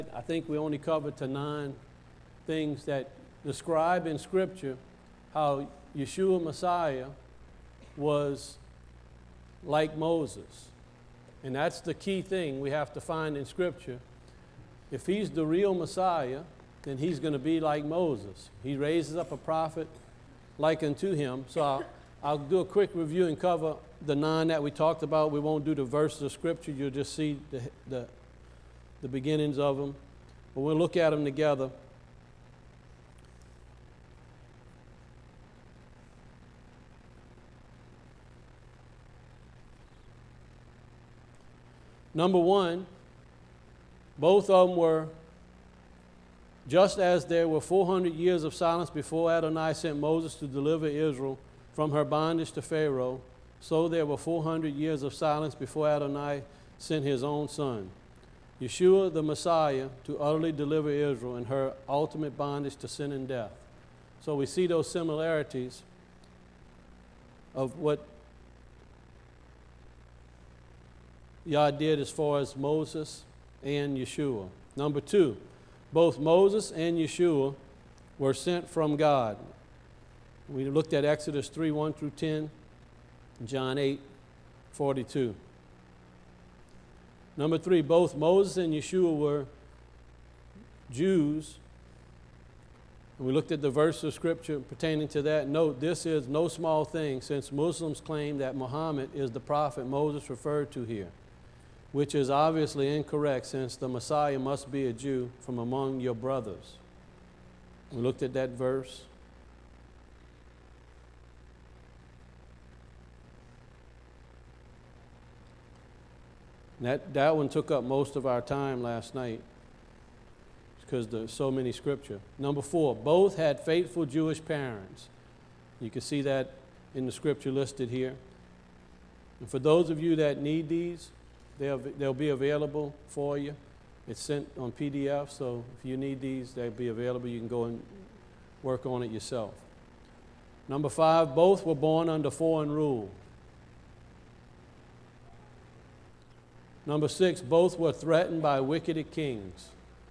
I think we only covered to 9 things that describe in Scripture how Yeshua Messiah was like Moses. And that's the key thing we have to find in Scripture. If he's the real Messiah, then he's going to be like Moses. He raises up a prophet like unto him. So I'll do a quick review and cover the 9 that we talked about. We won't do the verses of Scripture. You'll just see the beginnings of them. But we'll look at them together. Number 1, both of them were, just as there were 400 years of silence before Adonai sent Moses to deliver Israel from her bondage to Pharaoh, so there were 400 years of silence before Adonai sent his own son, Yeshua the Messiah, to utterly deliver Israel in her ultimate bondage to sin and death. So we see those similarities of what Yah did as far as Moses and Yeshua. Number 2, both Moses and Yeshua were sent from God. We looked at Exodus 3:1 through 10, John 8:42. Number 3, both Moses and Yeshua were Jews. And we looked at the verse of Scripture pertaining to that. Note, this is no small thing, since Muslims claim that Muhammad is the prophet Moses referred to here, which is obviously incorrect, since the Messiah must be a Jew from among your brothers. We looked at that verse. That one took up most of our time last night because there's so many scripture. Number 4, both had faithful Jewish parents. You can see that in the scripture listed here. And for those of you that need these, they'll be available for you. It's sent on PDF, so if you need these, they'll be available. You can go and work on it yourself. Number 5, both were born under foreign rule. Number 6, both were threatened by wicked kings.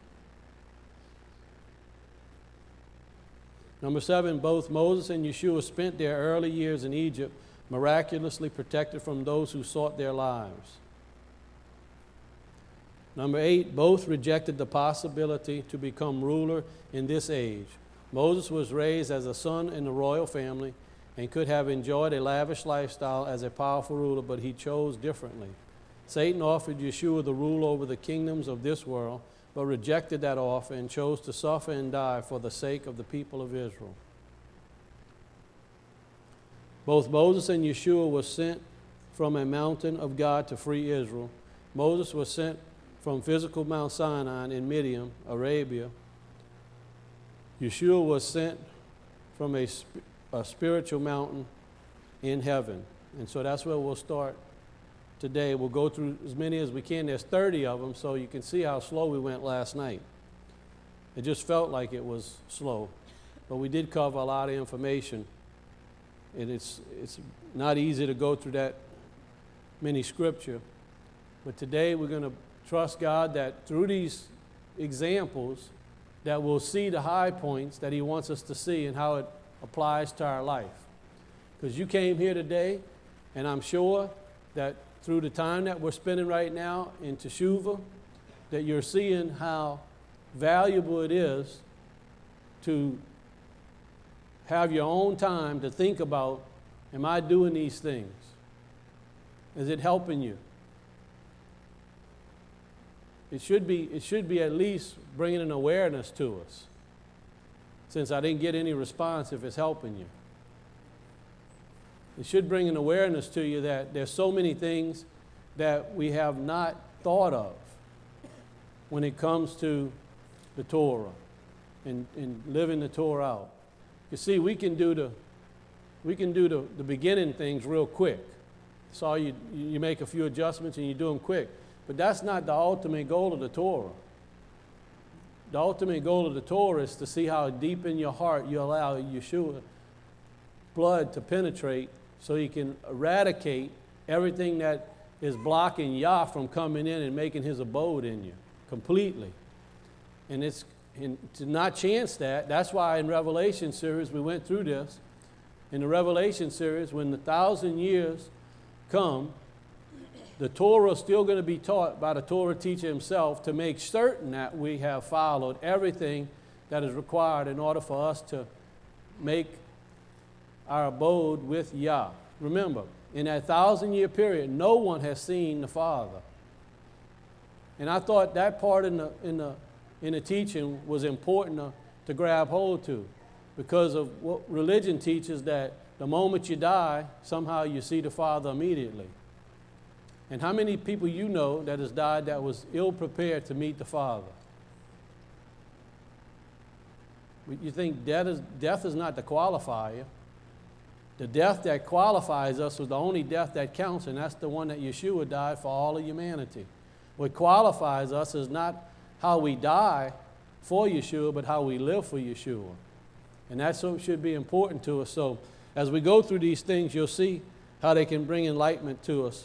Number 7, both Moses and Yeshua spent their early years in Egypt, miraculously protected from those who sought their lives. Number 8, both rejected the possibility to become ruler in this age. Moses was raised as a son in the royal family and could have enjoyed a lavish lifestyle as a powerful ruler, but he chose differently. Satan offered Yeshua the rule over the kingdoms of this world, but rejected that offer and chose to suffer and die for the sake of the people of Israel. Both Moses and Yeshua were sent from a mountain of God to free Israel. Moses was sent from physical Mount Sinai in Midian, Arabia. Yeshua was sent from a spiritual mountain in heaven. And so that's where we'll start today. We'll go through as many as we can. There's 30 of them, so you can see how slow we went last night. It just felt like it was slow. But we did cover a lot of information. And it's not easy to go through that many scripture. But today we're going to trust God that through these examples that we'll see the high points that he wants us to see and how it applies to our life. Because you came here today, and I'm sure that through the time that we're spending right now in Teshuvah, that you're seeing how valuable it is to have your own time to think about, am I doing these things? Is it helping you? It should be at least bringing an awareness to us, since I didn't get any response if it's helping you. It should bring an awareness to you that there's so many things that we have not thought of when it comes to the Torah and living the Torah out. You see, we can do the beginning things real quick. So you make a few adjustments and you do them quick. But that's not the ultimate goal of the Torah. The ultimate goal of the Torah is to see how deep in your heart you allow Yeshua's blood to penetrate, so he can eradicate everything that is blocking Yah from coming in and making his abode in you completely. And to not chance that, that's why in Revelation series we went through this. In the Revelation series, when the 1,000 years come, the Torah is still going to be taught by the Torah teacher himself to make certain that we have followed everything that is required in order for us to make our abode with Yah. Remember, in that 1,000-year period, no one has seen the Father. And I thought that part in the teaching was important to grab hold to, because of what religion teaches, that the moment you die, somehow you see the Father immediately. And how many people you know that has died that was ill-prepared to meet the Father? You think death is not the qualifier. The death that qualifies us was the only death that counts, and that's the one that Yeshua died for all of humanity. What qualifies us is not how we die for Yeshua, but how we live for Yeshua. And that's what should be important to us. So as we go through these things, you'll see how they can bring enlightenment to us.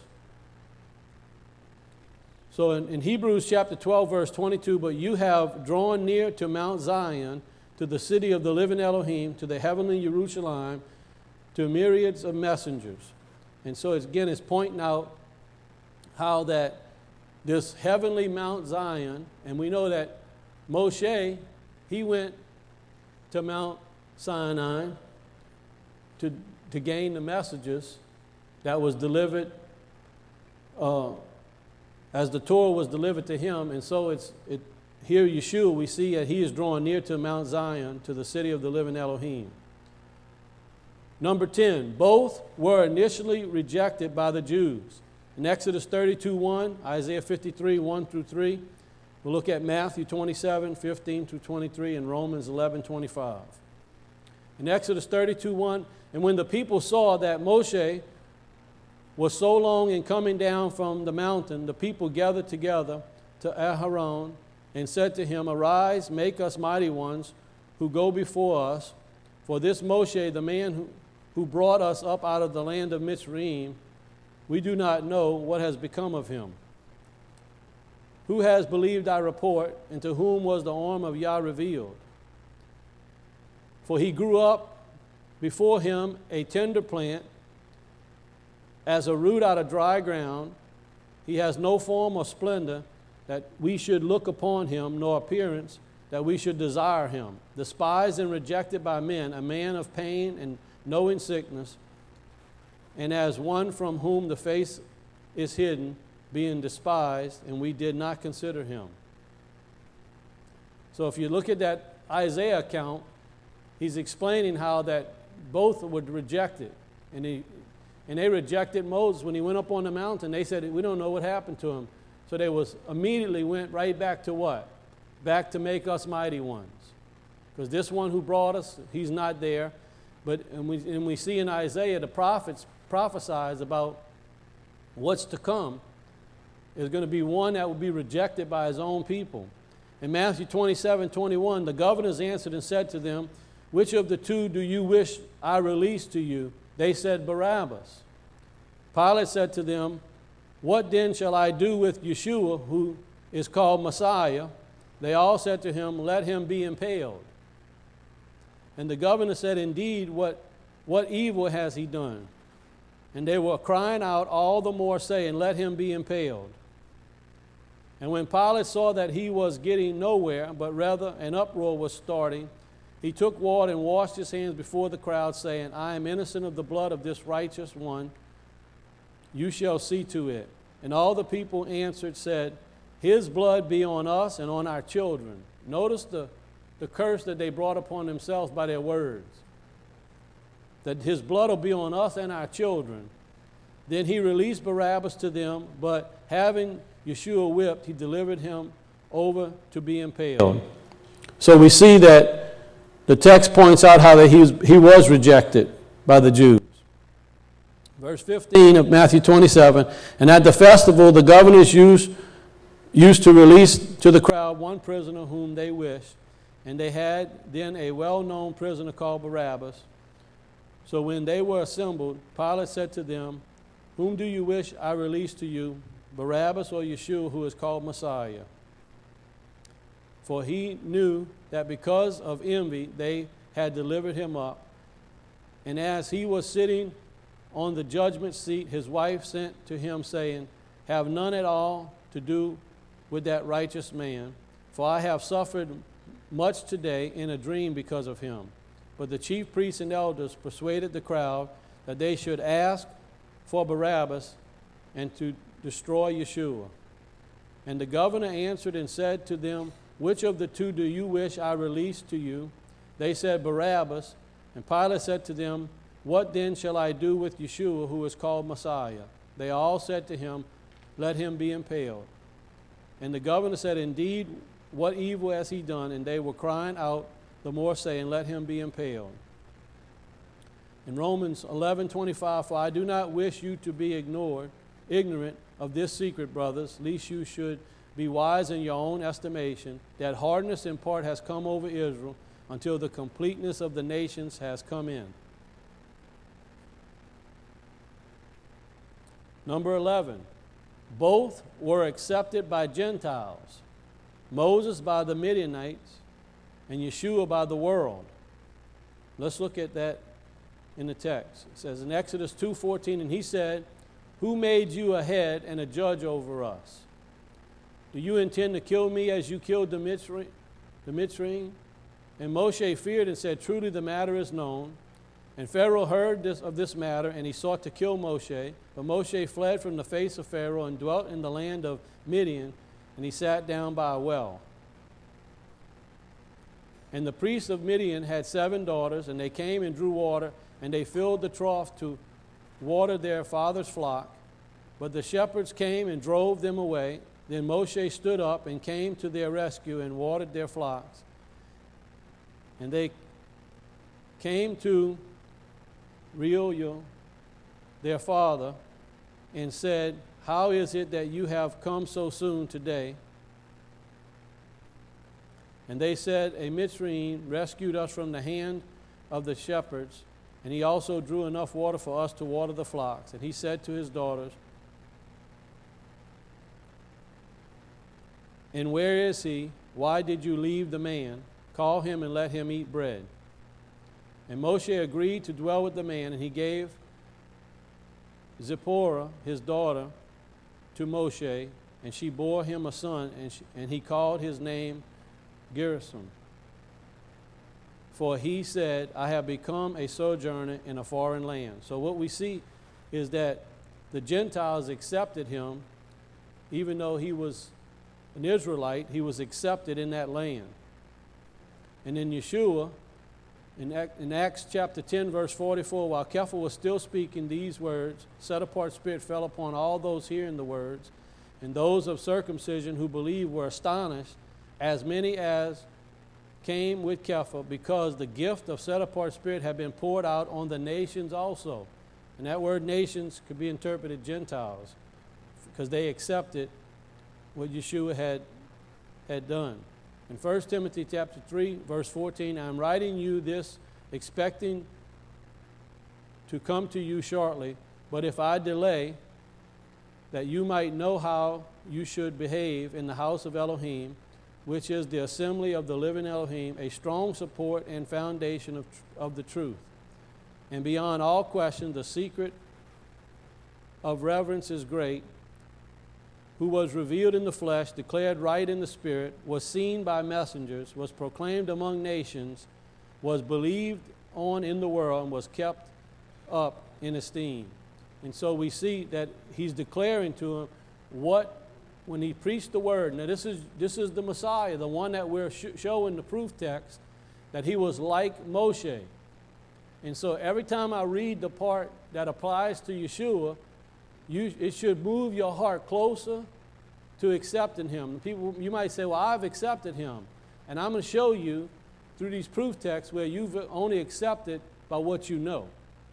So in Hebrews chapter 12, verse 22, but you have drawn near to Mount Zion, to the city of the living Elohim, to the heavenly Jerusalem, to myriads of messengers. And so it's pointing out how that this heavenly Mount Zion, and we know that Moshe, he went to Mount Sinai to gain the messages that was delivered as the Torah was delivered to him. And so here Yeshua, we see that he is drawn near to Mount Zion, to the city of the living Elohim. Number 10, both were initially rejected by the Jews. In Exodus 32:1, Isaiah 53, 1 through 3. We'll look at Matthew 27, 15 through 23, and Romans 11, 25. In Exodus 32:1, and when the people saw that Moshe was so long in coming down from the mountain, the people gathered together to Aharon and said to him, arise, make us mighty ones who go before us. For this Moshe, the man who brought us up out of the land of Mitzrayim, we do not know what has become of him. Who has believed our report, and to whom was the arm of Yah revealed? For he grew up before him a tender plant, as a root out of dry ground. He has no form or splendor that we should look upon him, nor appearance that we should desire him. Despised and rejected by men, a man of pain and knowing sickness, and as one from whom the face is hidden, being despised, and we did not consider him. So if you look at that Isaiah account, he's explaining how that both were rejected. And they rejected Moses when he went up on the mountain. They said, we don't know what happened to him. So they immediately went right back to what? Back to make us mighty ones. Because this one who brought us, he's not there. And we see in Isaiah, the prophets prophesies about what's to come. There's going to be one that will be rejected by his own people. In Matthew 27:21, the governors answered and said to them, which of the two do you wish I release to you? They said, Barabbas. Pilate said to them, what then shall I do with Yeshua, who is called Messiah? They all said to him, let him be impaled. And the governor said, indeed, what evil has he done? And they were crying out all the more, saying, let him be impaled. And when Pilate saw that he was getting nowhere, but rather an uproar was starting, he took water and washed his hands before the crowd, saying, I am innocent of the blood of this righteous one. You shall see to it. And all the people answered, said, his blood be on us and on our children. Notice the curse that they brought upon themselves by their words. That his blood will be on us and our children. Then he released Barabbas to them, but having Yeshua whipped, he delivered him over to be impaled. So we see that the text points out how that he was rejected by the Jews. Verse 15 of Matthew 27, and at the festival the governors used to release to the crowd one prisoner whom they wished, and they had then a well-known prisoner called Barabbas. So when they were assembled, Pilate said to them, whom do you wish I release to you, Barabbas or Yeshua, who is called Messiah? for he knew that because of envy they had delivered him up. And as he was sitting on the judgment seat, his wife sent to him, saying, have none at all to do with that righteous man, for I have suffered much today in a dream because of him. But the chief priests and elders persuaded the crowd that they should ask for Barabbas and to destroy Yeshua. And the governor answered and said to them, which of the two do you wish I release to you? They said, Barabbas. And Pilate said to them, what then shall I do with Yeshua, who is called Messiah? They all said to him, let him be impaled. And the governor said, indeed, what evil has he done? And they were crying out the more, saying, let him be impaled. In Romans 11:25, for I do not wish you to be ignorant of this secret, brothers, lest you should be wise in your own estimation, that hardness in part has come over Israel until the completeness of the nations has come in. Number 11, both were accepted by Gentiles, Moses by the Midianites and Yeshua by the world. Let's look at that in the text. It says in Exodus 2:14, and he said, who made you a head and a judge over us? Do you intend to kill me as you killed the Mitzrayim? And Moshe feared and said, truly the matter is known. And Pharaoh heard of this matter, and he sought to kill Moshe. But Moshe fled from the face of Pharaoh and dwelt in the land of Midian, and he sat down by a well. And the priests of Midian had 7 daughters, and they came and drew water, and they filled the trough to water their father's flock. But the shepherds came and drove them away. Then Moshe stood up and came to their rescue and watered their flocks. And they came to Reuel, their father, and said, how is it that you have come so soon today? And they said, a Mitzrayim rescued us from the hand of the shepherds, and he also drew enough water for us to water the flocks. And he said to his daughters, and where is he? Why did you leave the man? Call him and let him eat bread. And Moshe agreed to dwell with the man, and he gave Zipporah, his daughter, to Moshe, and she bore him a son, and he called his name Gershom. For he said, I have become a sojourner in a foreign land. So what we see is that the Gentiles accepted him, even though he was an Israelite, he was accepted in that land. And in Yeshua, in Acts chapter 10, verse 44, while Kepha was still speaking these words, set-apart spirit fell upon all those hearing the words, and those of circumcision who believed were astonished, as many as came with Kepha, because the gift of set-apart spirit had been poured out on the nations also. And that word nations could be interpreted Gentiles, because they accepted what Yeshua had done. In 1 Timothy chapter 3, verse 14, I am writing you this, expecting to come to you shortly, but if I delay, that you might know how you should behave in the house of Elohim, which is the assembly of the living Elohim, a strong support and foundation of the truth. And beyond all question, the secret of reverence is great, who was revealed in the flesh, declared right in the spirit, was seen by messengers, was proclaimed among nations, was believed on in the world, and was kept up in esteem. And so we see that he's declaring to him when he preached the word. Now this is the Messiah, the one that we're showing the proof text, that he was like Moshe. And so every time I read the part that applies to Yeshua, it should move your heart closer to accepting him. People, you might say, well, I've accepted him. And I'm going to show you through these proof texts where you've only accepted by what you know.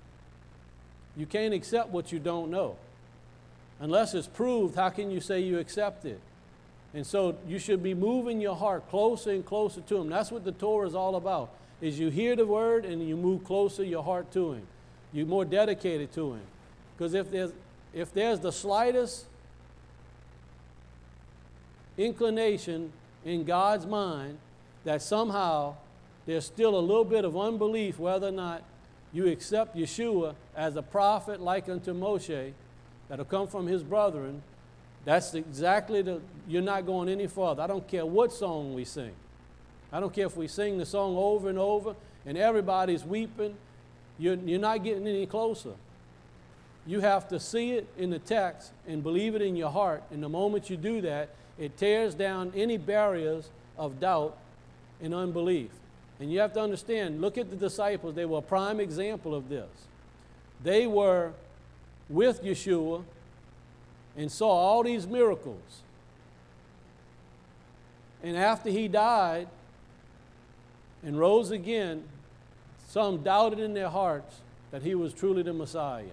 You can't accept what you don't know. Unless it's proved, how can you say you accept it? And so you should be moving your heart closer and closer to him. That's what the Torah is all about, is you hear the word and you move closer your heart to him. You're more dedicated to him. Because if there's the slightest inclination in God's mind that somehow there's still a little bit of unbelief whether or not you accept Yeshua as a prophet like unto Moshe that'll come from his brethren, that's exactly you're not going any further. I don't care what song we sing. I don't care if we sing the song over and over and everybody's weeping. You're not getting any closer. You have to see it in the text and believe it in your heart. And the moment you do that, it tears down any barriers of doubt and unbelief. And you have to understand, look at the disciples. They were a prime example of this. They were with Yeshua and saw all these miracles. And after he died and rose again, some doubted in their hearts that he was truly the Messiah.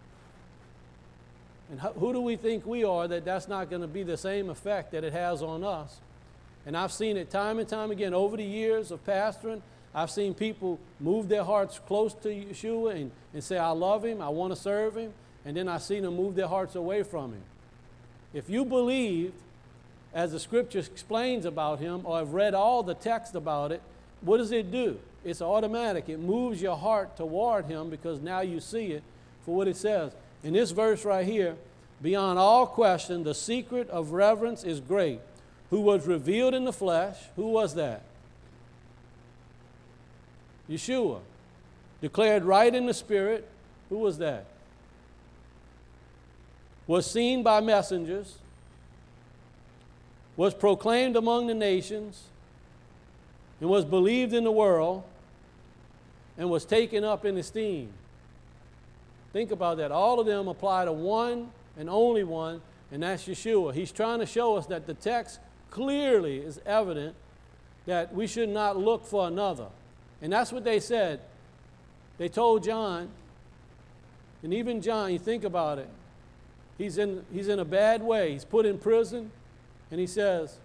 And who do we think we are that that's not going to be the same effect that it has on us? And I've seen it time and time again over the years of pastoring. I've seen people move their hearts close to Yeshua and say, I love him, I want to serve him. And then I've seen them move their hearts away from him. If you believed, as the scripture explains about him, or have read all the text about it, what does it do? It's automatic. It moves your heart toward him because now you see it for what it says. In this verse right here, beyond all question, the secret of reverence is great. Who was revealed in the flesh? Who was that? Yeshua. Declared right in the spirit. Who was that? Was seen by messengers. Was proclaimed among the nations. And was believed in the world. And was taken up in esteem. Think about that. All of them apply to one and only one, and that's Yeshua. He's trying to show us that the text clearly is evident that we should not look for another. And that's what they said. They told John, and even John, you think about it, he's in a bad way. He's put in prison, and he says,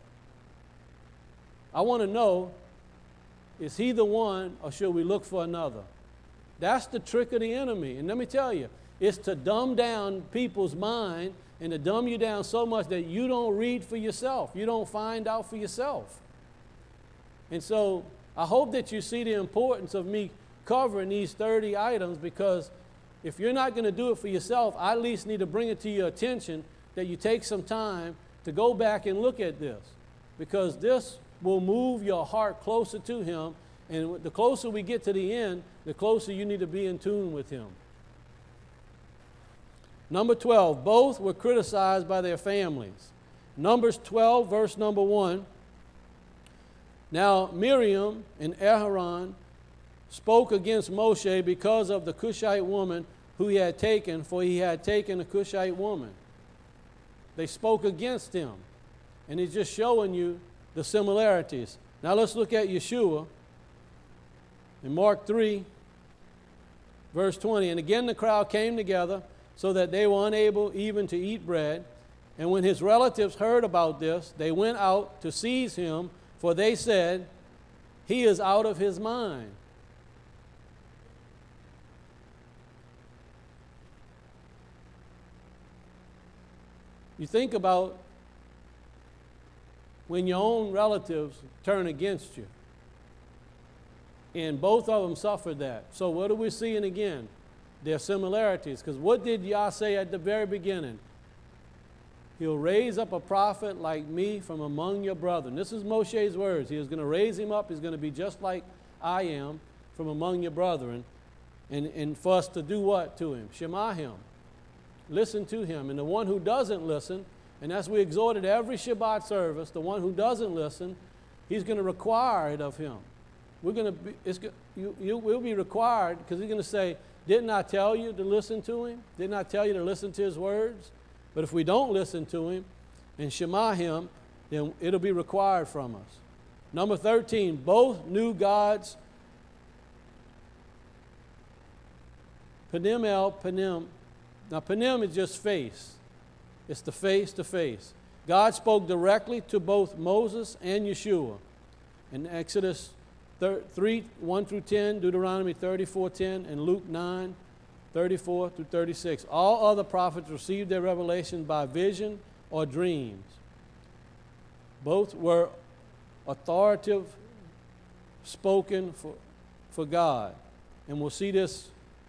I want to know, is he the one or should we look for another? That's the trick of the enemy. And let me tell you, it's to dumb down people's mind and to dumb you down so much that you don't read for yourself. You don't find out for yourself. And so I hope that you see the importance of me covering these 30 items, because if you're not going to do it for yourself, I at least need to bring it to your attention that you take some time to go back and look at this, because this will move your heart closer to him. And the closer we get to the end, the closer you need to be in tune with him. Number 12, both were criticized by their families. Numbers 12, verse number 1. Now Miriam and Aaron spoke against Moshe because of the Cushite woman who he had taken, for he had taken a Cushite woman. They spoke against him. And he's just showing you the similarities. Now let's look at Yeshua. In Mark 3, verse 20, and again the crowd came together so that they were unable even to eat bread. And when his relatives heard about this, they went out to seize him, for they said, he is out of his mind. You think about when your own relatives turn against you. And both of them suffered that. So what are we seeing again? Their similarities. Because what did Yah say at the very beginning? He'll raise up a prophet like me from among your brethren. This is Moshe's words. He is going to raise him up. He's going to be just like I am from among your brethren. And for us to do what to him? Shema him. Listen to him. And the one who doesn't listen, and as we exhorted every Shabbat service, the one who doesn't listen, he's going to require it of him. We're going to be, you will be required, because he's going to say, didn't I tell you to listen to him? Didn't I tell you to listen to his words? But if we don't listen to him and shema him, then it'll be required from us. Number 13, both knew God's panim el panim. Now panim is just face. It's the face to face. God spoke directly to both Moses and Yeshua. In Exodus 3, 1 through 10, Deuteronomy 34:10, and Luke 9, 34 through 36. All other prophets received their revelation by vision or dreams. Both were authoritative spoken for God. And we'll see this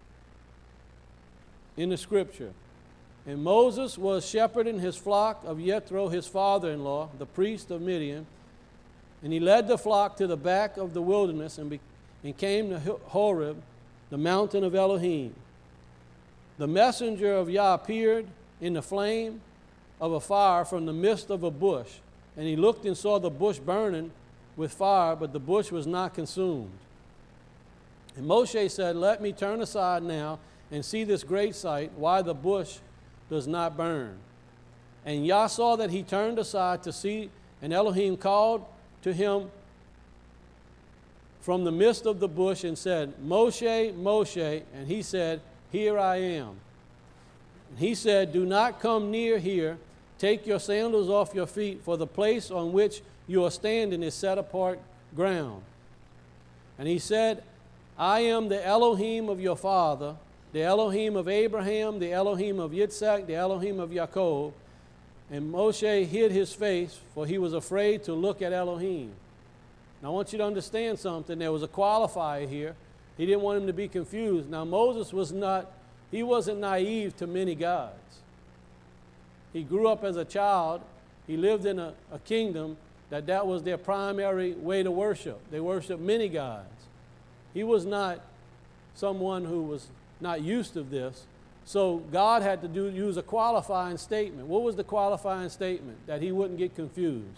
in the scripture. And Moses was shepherding his flock of Jethro, his father-in-law, the priest of Midian. And he led the flock to the back of the wilderness and came to Horeb, the mountain of Elohim. The messenger of Yah appeared in the flame of a fire from the midst of a bush. And he looked and saw the bush burning with fire, but the bush was not consumed. And Moshe said, "Let me turn aside now and see this great sight, why the bush does not burn." And Yah saw that he turned aside to see, and Elohim called to him from the midst of the bush and said, "Moshe, Moshe." And he said, "Here I am." And he said, "Do not come near here. Take your sandals off your feet, for the place on which you are standing is set apart ground." And he said, "I am the Elohim of your father, the Elohim of Abraham, the Elohim of Yitzhak, the Elohim of Jacob." And Moshe hid his face, for he was afraid to look at Elohim. Now I want you to understand something. There was a qualifier here. He didn't want him to be confused. Now Moses wasn't naive to many gods. He grew up as a child. He lived in a kingdom that was their primary way to worship. They worshiped many gods. He was not someone who was not used to this. So God had to use a qualifying statement. What was the qualifying statement? That he wouldn't get confused.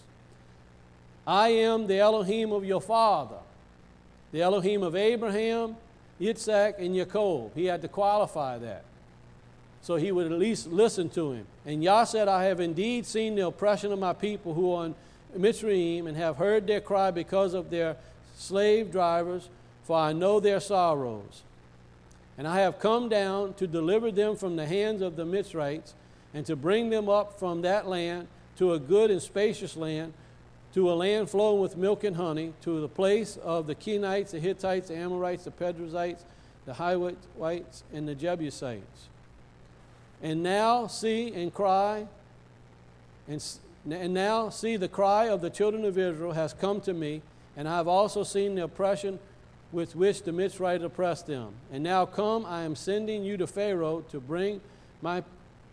"I am the Elohim of your father, the Elohim of Abraham, Yitzhak, and Jacob." He had to qualify that, so he would at least listen to him. And Yah said, "I have indeed seen the oppression of my people who are in Mitzrayim, and have heard their cry because of their slave drivers, for I know their sorrows. And I have come down to deliver them from the hands of the Mitzrites, and to bring them up from that land to a good and spacious land, to a land flowing with milk and honey, to the place of the Kenites, the Hittites, the Amorites, the Perizzites, the Hivites, and the Jebusites. And now see and cry, and now see the cry of the children of Israel has come to me, and I have also seen the oppression with which the Mitzrites oppressed them. And now come, I am sending you to Pharaoh to bring my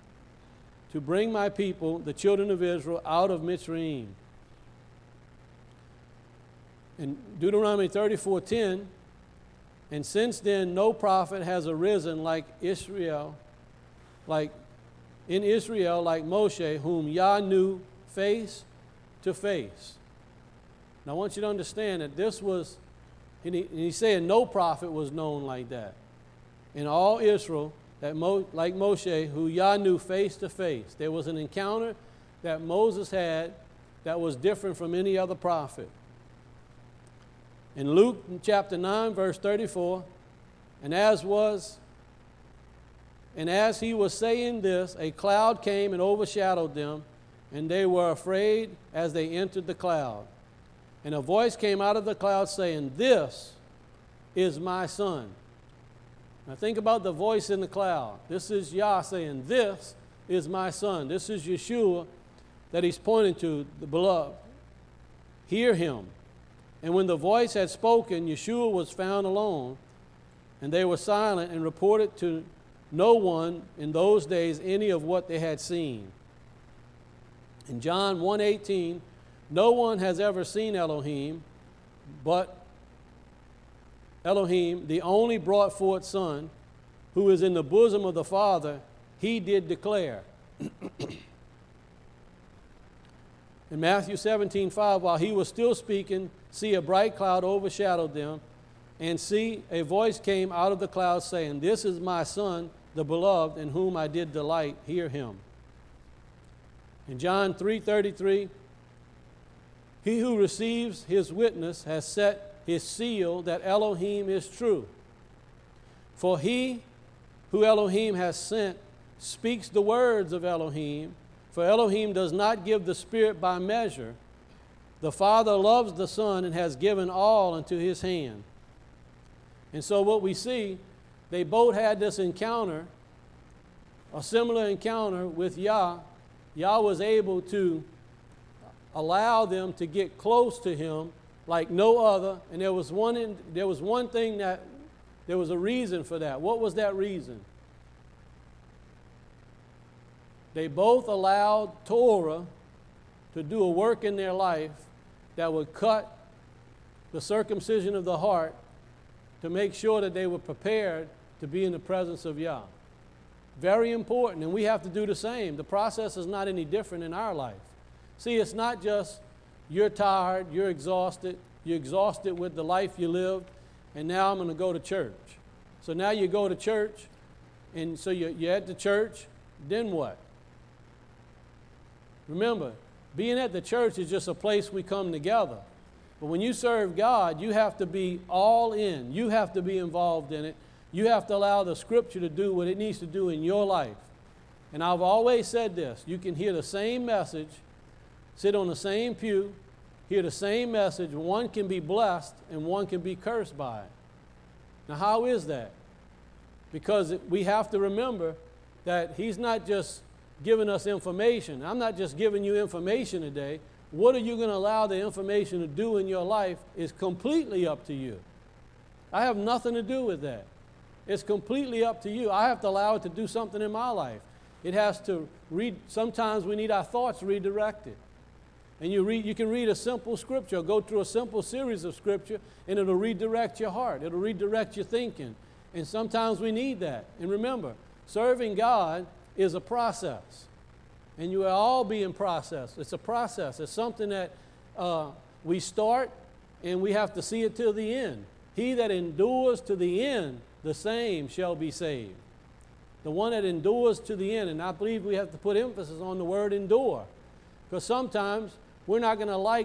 people, the children of Israel, out of Mitzrayim." In Deuteronomy 34:10, "And since then no prophet has arisen like in Israel, like Moshe, whom Yah knew face to face." Now I want you to understand that this was, and he's saying no prophet was known like that in all Israel, like Moshe, who Yah knew face to face. There was an encounter that Moses had that was different from any other prophet. In Luke chapter 9, verse 34, and as he was saying this, a cloud came and overshadowed them, and they were afraid as they entered the cloud. And a voice came out of the cloud saying, "This is my son." Now think about the voice in the cloud. This is Yah saying, "This is my son." This is Yeshua that he's pointing to, the beloved. Hear him. And when the voice had spoken, Yeshua was found alone, and they were silent and reported to no one in those days any of what they had seen. In John 1:18, "No one has ever seen Elohim, but Elohim, the only brought forth Son, who is in the bosom of the Father, he did declare." In Matthew 17:5, while he was still speaking, see, a bright cloud overshadowed them, and see, a voice came out of the cloud saying, "This is my Son, the beloved, in whom I did delight. Hear him." In John 3:33, "He who receives his witness has set his seal that Elohim is true. For he who Elohim has sent speaks the words of Elohim, for Elohim does not give the Spirit by measure. The Father loves the Son and has given all into his hand." And so what we see, they both had this encounter, a similar encounter with Yah. Yah was able to allow them to get close to him like no other. And there was one thing that there was a reason for that. What was that reason? They both allowed Torah to do a work in their life that would cut the circumcision of the heart to make sure that they were prepared to be in the presence of Yah. Very important, and we have to do the same. The process is not any different in our life. See, it's not just you're tired, you're exhausted with the life you lived, and now I'm going to go to church. So now you go to church, and so you're at the church, then what? Remember, being at the church is just a place we come together. But when you serve God, you have to be all in. You have to be involved in it. You have to allow the Scripture to do what it needs to do in your life. And I've always said this. You can hear the same message, sit on the same pew, hear the same message. One can be blessed and one can be cursed by it. Now, how is that? Because we have to remember that He's not just giving us information. I'm not just giving you information today. What are you going to allow the information to do in your life is completely up to you. I have nothing to do with that. It's completely up to you. I have to allow it to do something in my life. It has to read. Sometimes we need our thoughts redirected. And you can read a simple scripture, or go through a simple series of scripture, and it'll redirect your heart. It'll redirect your thinking. And sometimes we need that. And remember, serving God is a process. And you will all be in process. It's a process. It's something that we start, and we have to see it till the end. He that endures to the end, the same shall be saved. The one that endures to the end. And I believe we have to put emphasis on the word endure. Because sometimes we're not going to like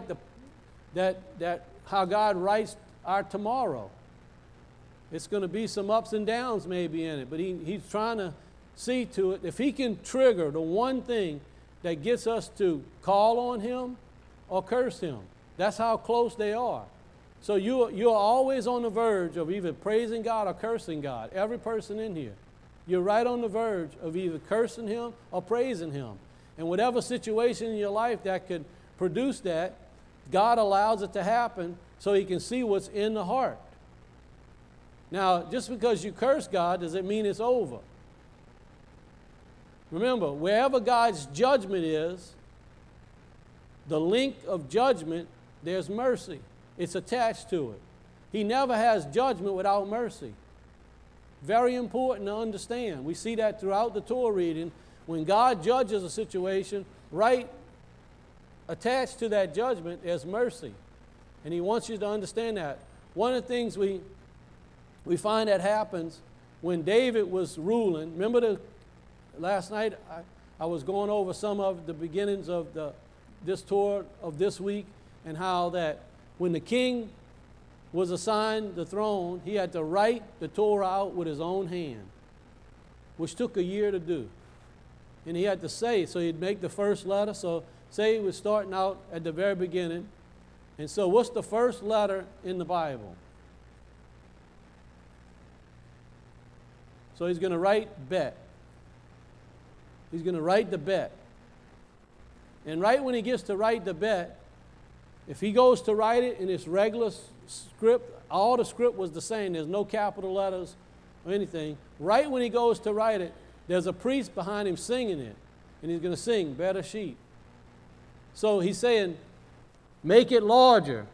how God writes our tomorrow. It's going to be some ups and downs maybe in it. But He's trying to see to it. If He can trigger the one thing that gets us to call on Him or curse Him, that's how close they are. So you're always on the verge of either praising God or cursing God. Every person in here. You're right on the verge of either cursing Him or praising Him. And whatever situation in your life that could produce that, God allows it to happen so He can see what's in the heart. Now, just because you curse God, does it mean it's over? Remember, wherever God's judgment is, the link of judgment, there's mercy. It's attached to it. He never has judgment without mercy. Very important to understand. We see that throughout the Torah reading. When God judges a situation, right attached to that judgment is mercy. And He wants you to understand that. One of the things we find that happens when David was ruling, remember last night I was going over some of the beginnings of this Torah of this week, and how that when the king was assigned the throne, he had to write the Torah out with his own hand, which took a year to do. And he had to say, so he'd make the first letter. So say he was starting out at the very beginning. And so what's the first letter in the Bible? So he's going to write Bet. He's going to write the Bet. And right when he gets to write the Bet, if he goes to write it in its regular script, all the script was the same. There's no capital letters or anything. Right when he goes to write it, there's a priest behind him singing it. And he's going to sing, Better Sheet. So he's saying, make it larger.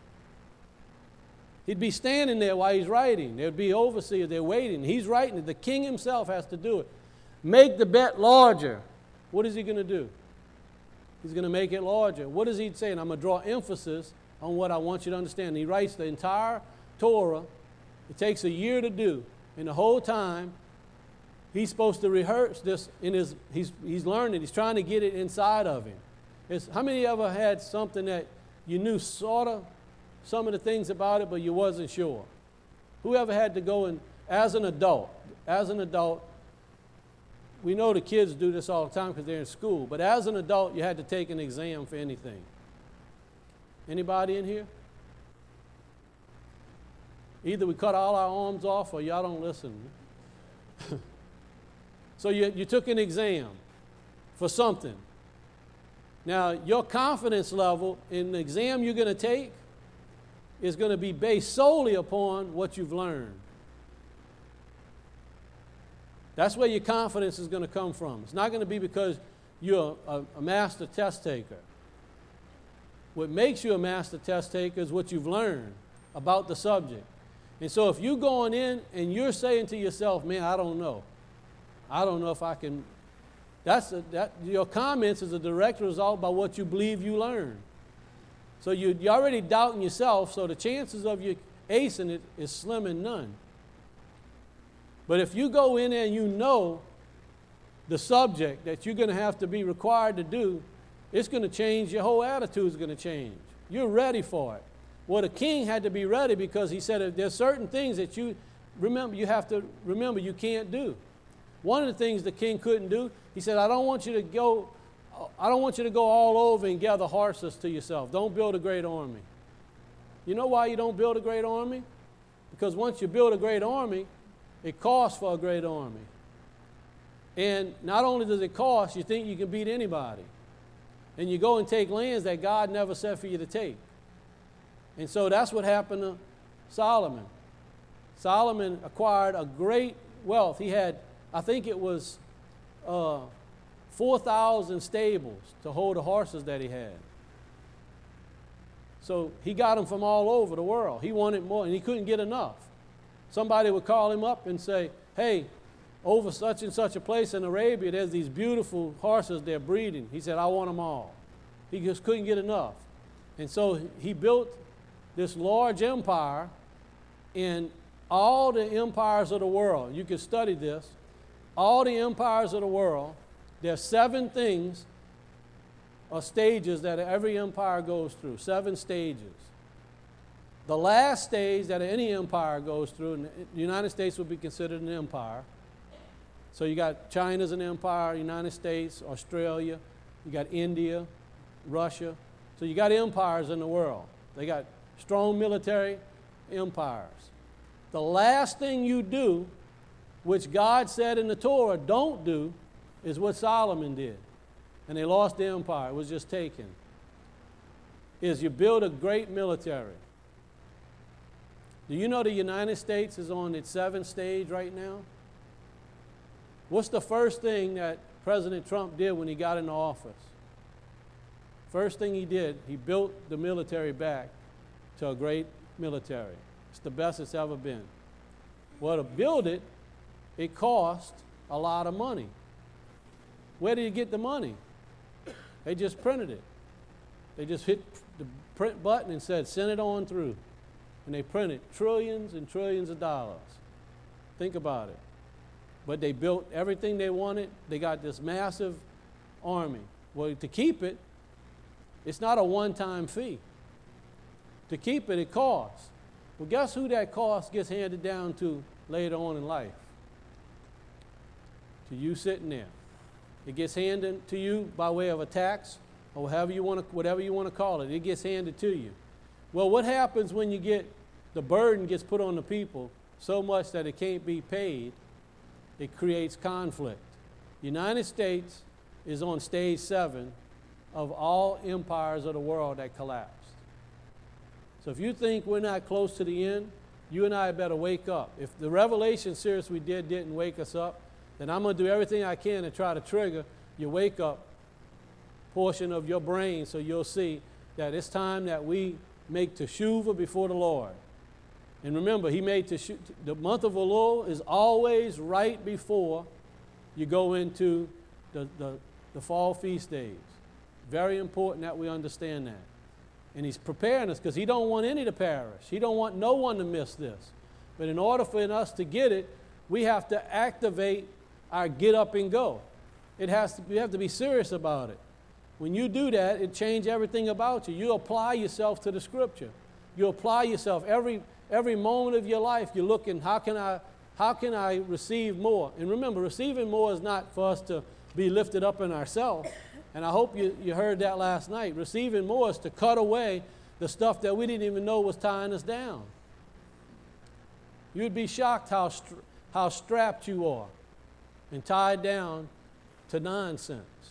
He'd be standing there while he's writing. There'd be overseers, they're waiting. He's writing it. The king himself has to do it. Make the Bet larger. What is he going to do? He's going to make it larger. What is he saying? I'm going to draw emphasis on what I want you to understand. He writes the entire Torah. It takes a year to do. And the whole time, he's supposed to rehearse this in his, he's learning. He's trying to get it inside of him. How many ever had something that you knew sort of some of the things about it, but you wasn't sure? Whoever had to go in as an adult, we know the kids do this all the time because they're in school, but as an adult, you had to take an exam for anything. Anybody in here? Either we cut all our arms off or y'all don't listen. So you took an exam for something. Now, your confidence level in the exam you're going to take is going to be based solely upon what you've learned. That's where your confidence is going to come from. It's not going to be because you're a master test taker. What makes you a master test taker is what you've learned about the subject. And so if you're going in and you're saying to yourself, man, I don't know. I don't know if I can. Your comments is a direct result by what you believe you learned. So you're already doubting yourself, so the chances of you acing it is slim and none. But if you go in there and you know the subject that you're going to have to be required to do, it's going to change. Your whole attitude is going to change. You're ready for it. Well, the king had to be ready because he said if there's certain things that you have to remember you can't do. One of the things the king couldn't do, he said, I don't want you to go all over and gather horses to yourself. Don't build a great army. You know why you don't build a great army? Because once you build a great army, it costs for a great army. And not only does it cost, you think you can beat anybody. And you go and take lands that God never said for you to take. And so that's what happened to Solomon. Solomon acquired a great wealth. He had, I think it was 4,000 stables to hold the horses that he had. So he got them from all over the world. He wanted more, and he couldn't get enough. Somebody would call him up and say, hey, over such and such a place in Arabia, there's these beautiful horses they're breeding. He said, I want them all. He just couldn't get enough. And so he built this large empire, and all the empires of the world, you can study this, all the empires of the world, there are 7 things or stages that every empire goes through, 7 stages. The last stage that any empire goes through, and the United States would be considered an empire. So you got China's an empire, United States, Australia, you got India, Russia. So you got empires in the world. They got strong military empires. The last thing you do, which God said in the Torah, don't do, is what Solomon did. And they lost the empire. It was just taken. Is you build a great military. Do you know the United States is on its 7th stage right now? What's the first thing that President Trump did when he got into office? First thing he did, he built the military back to a great military. It's the best it's ever been. Well, to build it, it cost a lot of money. Where did he get the money? They just printed it. They just hit the print button and said, send it on through. And they printed trillions and trillions of dollars. Think about it. But they built everything they wanted. They got this massive army. Well, to keep it, it's not a one-time fee. To keep it, it costs. Well, guess who that cost gets handed down to later on in life? To you sitting there. It gets handed to you by way of a tax or whatever you want to call it. It gets handed to you. Well, what happens when the burden gets put on the people so much that it can't be paid? It creates conflict. The United States is on stage 7 of all empires of the world that collapsed. So if you think we're not close to the end, you and I better wake up. If the Revelation series we didn't wake us up, then I'm going to do everything I can to try to trigger your wake-up portion of your brain so you'll see that it's time that we make teshuvah before the Lord. And remember, he made the month of Elul is always right before you go into the fall feast days. Very important that we understand that. And he's preparing us because he don't want any to perish. He don't want no one to miss this. But in order for us to get it, we have to activate our get up and go. We have to be serious about it. When you do that, it changes everything about you. You apply yourself to the scripture. You apply yourself every moment of your life. You're looking, how can I receive more? And remember, receiving more is not for us to be lifted up in ourselves. And I hope you heard that last night. Receiving more is to cut away the stuff that we didn't even know was tying us down. You'd be shocked how strapped you are and tied down to nonsense.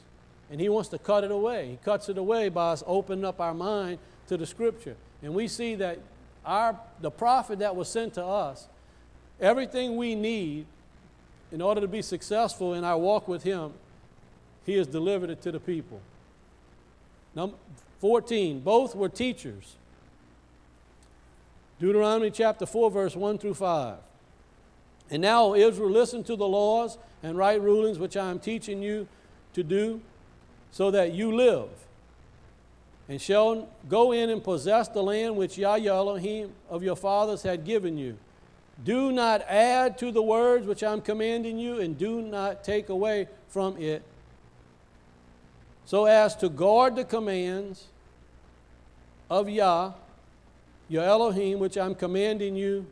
And he wants to cut it away. He cuts it away by us opening up our mind to the Scripture. And we see that the prophet that was sent to us, everything we need in order to be successful in our walk with him, he has delivered it to the people. Number 14, both were teachers. Deuteronomy chapter 4, verse 1 through 5. And now, O Israel, listen to the laws and right rulings which I am teaching you to do, so that you live, and shall go in and possess the land which Yahweh Elohim of your fathers had given you. Do not add to the words which I am commanding you, and do not take away from it, so as to guard the commands of Yah, your Elohim, which I am commanding you.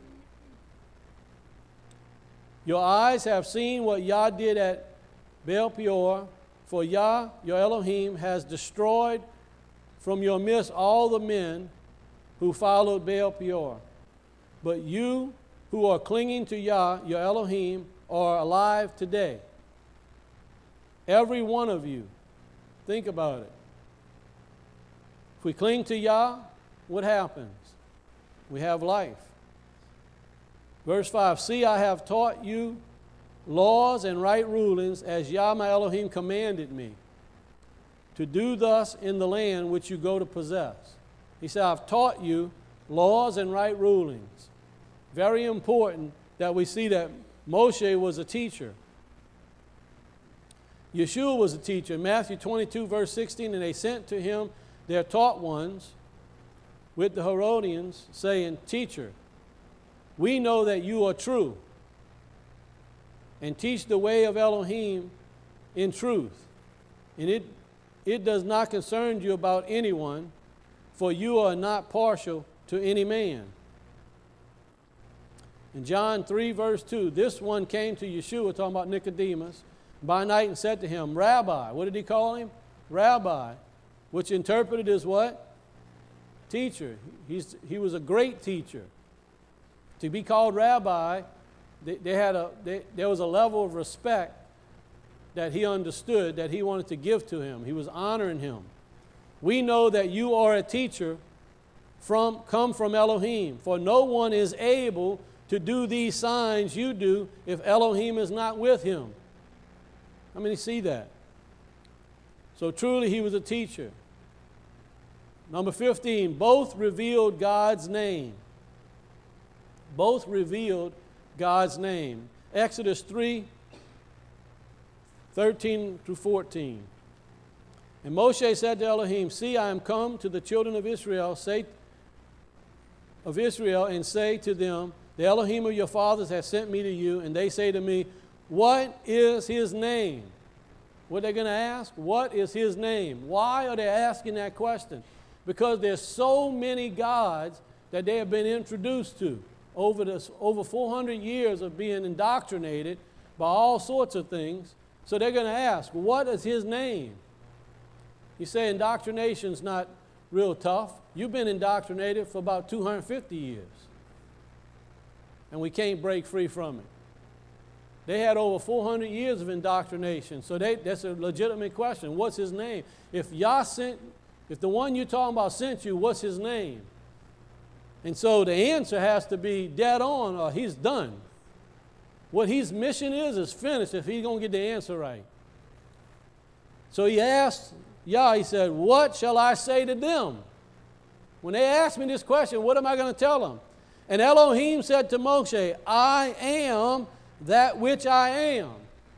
Your eyes have seen what Yah did at Baal Peor, for Yah, your Elohim, has destroyed from your midst all the men who followed Baal Peor. But you who are clinging to Yah, your Elohim, are alive today. Every one of you. Think about it. If we cling to Yah, what happens? We have life. Verse 5, see, I have taught you laws and right rulings as Yah my Elohim commanded me to do thus in the land which you go to possess. He said, I've taught you laws and right rulings. Very important that we see that Moshe was a teacher. Yeshua was a teacher. In Matthew 22, verse 16, and they sent to him their taught ones with the Herodians, saying, Teacher, we know that you are true, and teach the way of Elohim in truth. And it does not concern you about anyone, for you are not partial to any man. In John 3, verse 2, this one came to Yeshua, talking about Nicodemus, by night and said to him, Rabbi. What did he call him? Rabbi, which interpreted as what? Teacher. He was a great teacher. To be called rabbi, there was a level of respect that he understood that he wanted to give to him. He was honoring him. We know that you are a teacher come from Elohim, for no one is able to do these signs you do if Elohim is not with him. How many see that? So truly he was a teacher. Number 15, both revealed God's name. Both revealed God's name. Exodus 3, 13 through 14. And Moshe said to Elohim, see, I am come to the children of Israel, and say to them, the Elohim of your fathers has sent me to you, and they say to me, what is his name? What are they going to ask? What is his name? Why are they asking that question? Because there's so many gods that they have been introduced to over 400 years of being indoctrinated by all sorts of things. So they're going to ask, what is his name? You say indoctrination's not real tough. You've been indoctrinated for about 250 years. And we can't break free from it. They had over 400 years of indoctrination. So that's a legitimate question. What's his name? If the one you're talking about sent you, what's his name? And so the answer has to be dead on, or he's done. What his mission is finished if he's going to get the answer right. So he asked Yah, he said, what shall I say to them? When they ask me this question, what am I going to tell them? And Elohim said to Moshe, I am that which I am.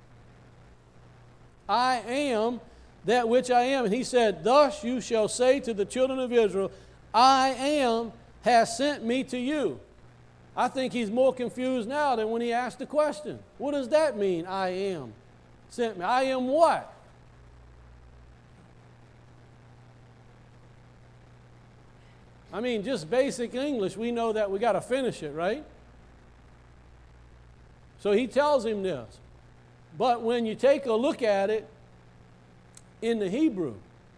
I am that which I am. And he said, thus you shall say to the children of Israel, I am has sent me to you. I think he's more confused now than when he asked the question. What does that mean, I am sent me? I am what? I mean, just basic English, we know that we got to finish it, right? So he tells him this. But when you take a look at it in the Hebrew,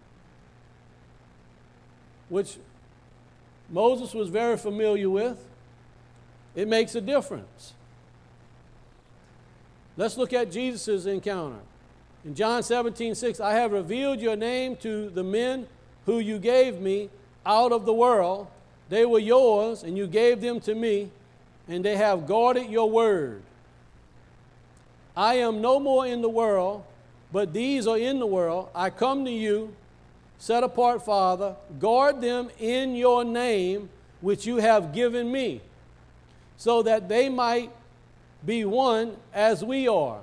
which Moses was very familiar with, it makes a difference. Let's look at Jesus' encounter. In John 17:6, I have revealed your name to the men who you gave me out of the world. They were yours, and you gave them to me, and they have guarded your word. I am no more in the world, but these are in the world. I come to you, set apart, Father. Guard them in your name, which you have given me, so that they might be one as we are.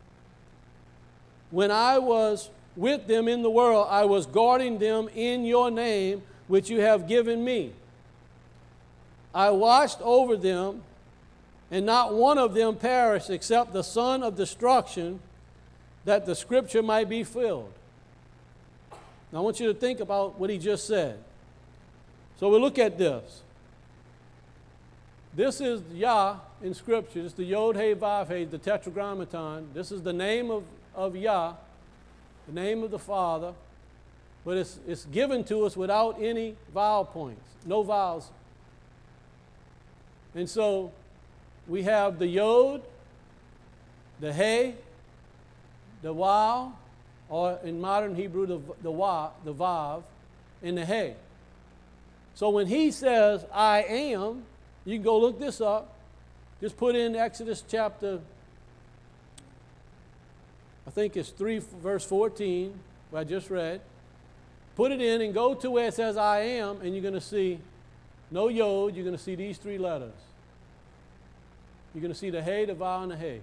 When I was with them in the world, I was guarding them in your name, which you have given me. I watched over them, and not one of them perished except the son of destruction, that the scripture might be filled. Now I want you to think about what he just said. So we'll look at this. This is Yah in scripture. This is the Yod He Vav He, the Tetragrammaton. This is the name of Yah, the name of the Father, but it's given to us without any vowel points, no vowels. And so we have the Yod, the He, the Waw, or in modern Hebrew, the Vav, and the He. So when he says, I am, you can go look this up. Just put in Exodus chapter, I think it's 3 verse 14, what I just read. Put it in and go to where it says I am, and you're going to see no Yod, you're going to see these three letters. You're going to see the He, the Vav, and the He.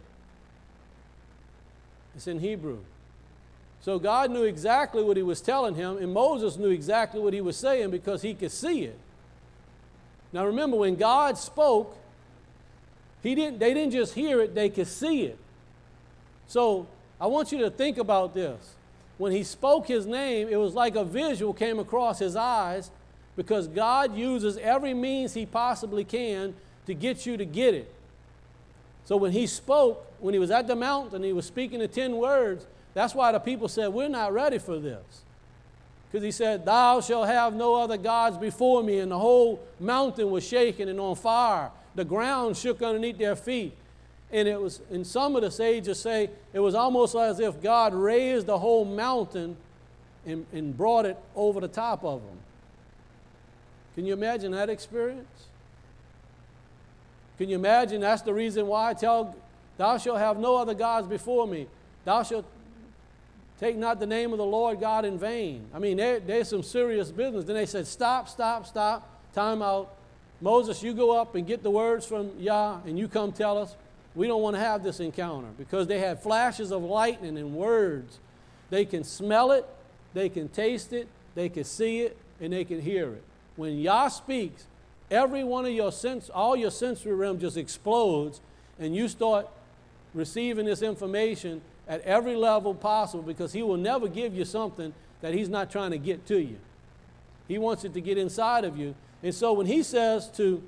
It's in Hebrew. So God knew exactly what he was telling him, and Moses knew exactly what he was saying because he could see it. Now remember, when God spoke, they didn't just hear it, they could see it. So I want you to think about this. When he spoke his name, it was like a visual came across his eyes, because God uses every means he possibly can to get you to get it. So when he spoke, when he was at the mountain, he was speaking the 10 words. That's why the people said, we're not ready for this. Because he said, thou shalt have no other gods before me. And the whole mountain was shaking and on fire. The ground shook underneath their feet. And some of the sages say it was almost as if God raised the whole mountain and brought it over the top of them. Can you imagine that experience? Can you imagine that's the reason why I tell, thou shalt have no other gods before me. Thou shalt take not the name of the Lord God in vain. I mean, there's some serious business. Then they said, stop, time out. Moses, you go up and get the words from Yah, and you come tell us. We don't want to have this encounter, because they had flashes of lightning and words. They can smell it, they can taste it, they can see it, and they can hear it. When Yah speaks, every one of all your sensory realm just explodes, and you start receiving this information at every level possible, because he will never give you something that he's not trying to get to you. He wants it to get inside of you. And so when he says to